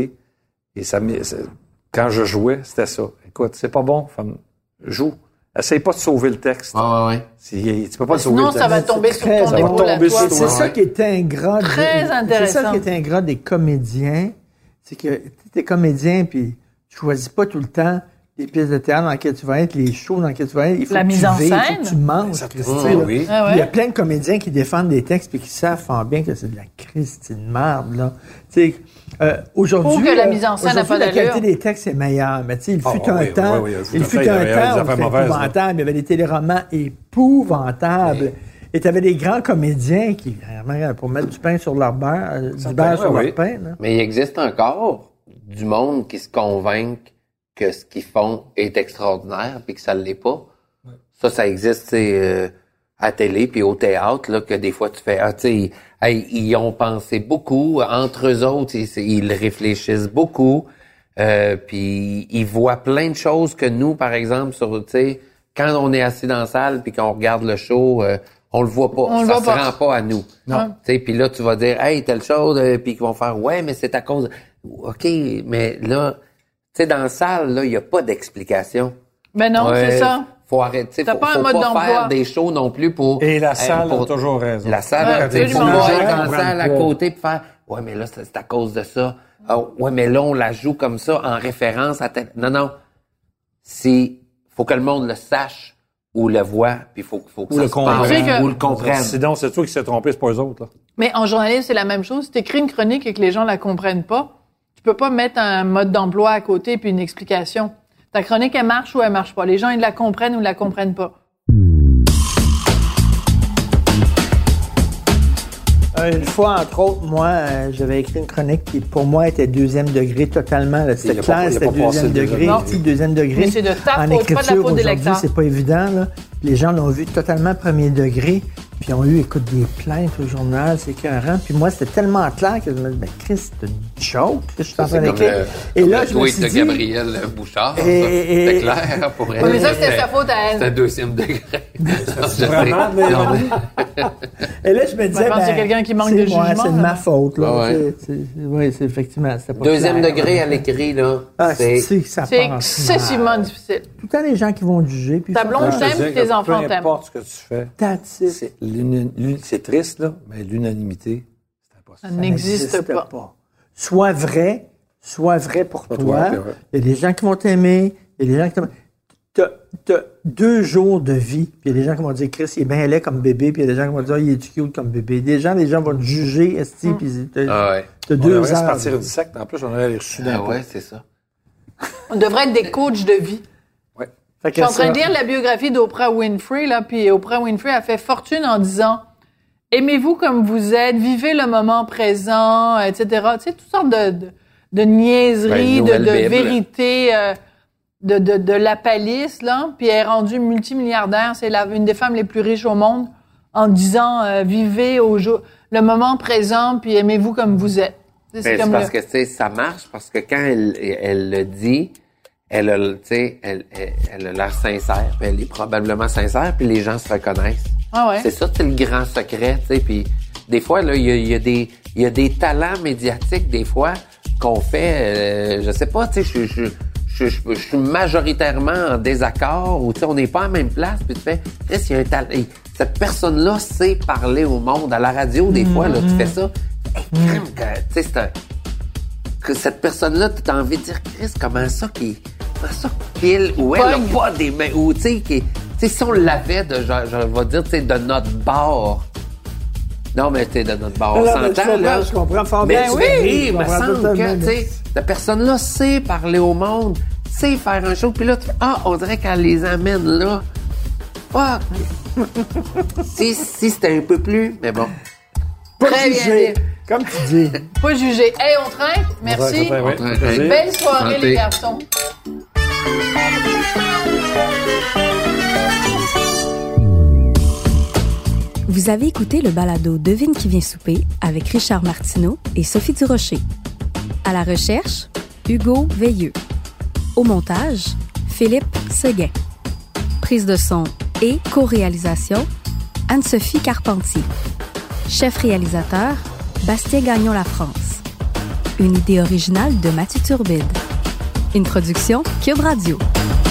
quand je jouais, c'était ça. Écoute, c'est pas bon, femme, joue. Essaye pas de sauver le texte. Ouais. Tu peux pas le sauver Sinon, le texte. ça va tomber sur très ton bon. épaule à Tomber toi. sur C'est toi. ça qui est ingrat. Très intéressant. C'est ça qui est ingrat des comédiens. C'est que t'es comédien, puis tu choisis pas tout le temps les pièces de théâtre dans lesquelles tu vas être, les shows dans lesquels tu vas être. Il faut La que mise tu en vives, il faut scène. que tu manges, Christy, là. oui. Ah ouais? Il y a plein de comédiens qui défendent des textes puis qui savent fort bien que c'est de la Christie de merde, là. Tu sais, aujourd'hui, Ou que la mise en scène n'a pas la d'allure. qualité des textes est meilleure. Mais tu sais, il fut un oui, temps, oui, il fut un temps où c'était épouvantable. Il y avait des téléromans épouvantables. Et tu avais des grands comédiens qui, vraiment, pour mettre du pain sur leur beurre, du beurre sur leur pain, là. Mais il existe encore du monde qui se convainc que ce qu'ils font est extraordinaire puis que ça ne l'est pas. Ouais. Ça existe à télé puis au théâtre, là, que des fois tu fais, tu sais, ils ont pensé beaucoup, entre eux autres, ils réfléchissent beaucoup, puis ils voient plein de choses que nous, par exemple, sur, tu sais, quand on est assis dans la salle puis qu'on regarde le show, on le voit pas, ça se rend pas à nous. Non. Tu sais, puis là tu vas dire, hey, telle chose, puis ils vont faire, ouais, mais c'est à cause, ok, mais là. Tu sais, dans la salle, là, il n'y a pas d'explication. Ben non, c'est ça. Faut arrêter. T'as Faut pas un mode pas d'emploi. faire des shows non plus pour... Et la salle a toujours raison. La salle, Ouais, tu sais, faut absolument. pas être Les gens dans la salle à comprennent pas. côté puis faire, ouais, mais là, c'est à cause de ça. Ah, ouais, mais là, on la joue comme ça en référence à tel... Non. Faut que le monde le sache ou le voit, puis faut que Ou ça le se passe, comprenne. ou le comprenne. Sinon, c'est toi qui s'est trompé, c'est pas eux autres, là. Mais en journalisme, c'est la même chose. Si tu écris une chronique et que les gens la comprennent pas, tu peux pas mettre un mode d'emploi à côté puis une explication. Ta chronique, elle marche ou elle marche pas. Les gens, ils la comprennent ou la comprennent pas. Une fois, entre autres, moi, j'avais écrit une chronique qui, pour moi, était deuxième degré totalement. Là. C'était Il a clair, pas c'était passé le deuxième degré. Non. Petit deuxième degré. Mais c'est de ta En faute, pas de la écriture, faute des aujourd'hui, lecteurs. c'est pas évident. Là. Les gens l'ont vu totalement premier degré. Puis ont eu, écoute, des plaintes au journal, c'est écœurant. Puis moi, c'était tellement clair que je me disais, ben, Chris, c'est une joke que je suis en train d'écrire. Et là, je me tweet suis de dit... Gabriel Bouchard. Et- C'était clair pour elle. Oui, mais ça, c'était sa faute à C'était un elle. deuxième degré. Vraiment, mais- Et là, je me disais, je pense qu'il y a quelqu'un qui manque de moi, jugement, c'est de là. ma faute. Là. Ouais. Oui, c'est effectivement, c'était pas Deuxième clair. degré à l'écrit, là. Ah, c'est... ça C'est part. excessivement difficile. Tout le temps, les gens qui vont juger. Puis Ta ils blonde font, t'aime, puis tes enfants Peu t'aiment. importe ce que tu fais, That's it. c'est c'est triste, là, mais l'unanimité, c'est impossible. Ça n'existe pas. Sois vrai pour toi. Il y a des gens qui vont t'aimer, il y a des gens qui t'aiment. T'as 2 jours de vie, puis il y a des gens qui vont dire Chris, il est bien laid comme bébé, puis il y a des gens qui vont dire il est cute comme bébé. Les gens vont te juger, esti, puis t'as 2 heures. Partir du sac, en plus, on aurait les reçus d'un ouais, c'est ça. On devrait être des coachs de vie. Ouais. Je suis en train de lire la biographie d'Oprah Winfrey, là, puis Oprah Winfrey a fait fortune en disant aimez-vous comme vous êtes, vivez le moment présent, etc. Tu sais, toutes sortes de niaiseries, de vérités. De la palisse, là, puis elle est rendue multimilliardaire. C'est une des femmes les plus riches au monde en disant vivez le moment présent, puis aimez-vous comme vous êtes. C'est comme parce que ça marche, parce que quand elle le dit, elle a l'air sincère, puis elle est probablement sincère, puis les gens se reconnaissent. Ah ouais. C'est ça, c'est le grand secret, tu sais. Puis des fois, là, il y a des talents médiatiques, des fois, qu'on fait, je sais pas, tu sais, je suis majoritairement en désaccord, ou tu sais, on n'est pas à la même place, puis tu fais, il y a un talent. Cette personne-là sait parler au monde. À la radio, des fois, là, tu fais ça. Hey, tu sais, que cette personne-là, tu as envie de dire, Chris, comment ça qu'il ou elle a pas des mains, ou tu sais, si on l'avait de, je vais dire, tu sais, de notre bord. Non, mais tu sais, de notre bord, on s'entend, là. Je comprends fort bien. Mais oui, il me semble que, tu sais, cette personne-là sait parler au monde, sait faire un show, puis là, tu fais, on dirait qu'elle les amène là. Fuck! si c'était un peu plus, mais bon. Pas jugé, comme tu dis. Pas jugé. Hey, on trinque? Merci. Belle soirée, les garçons. Vous avez écouté le balado Devine qui vient souper avec Richard Martineau et Sophie Durocher. À la recherche, Hugo Veilleux. Au montage, Philippe Seguin. Prise de son et co-réalisation, Anne-Sophie Carpentier. Chef réalisateur, Bastien Gagnon La France. Une idée originale de Mathieu Turbide. Une production Cube Radio.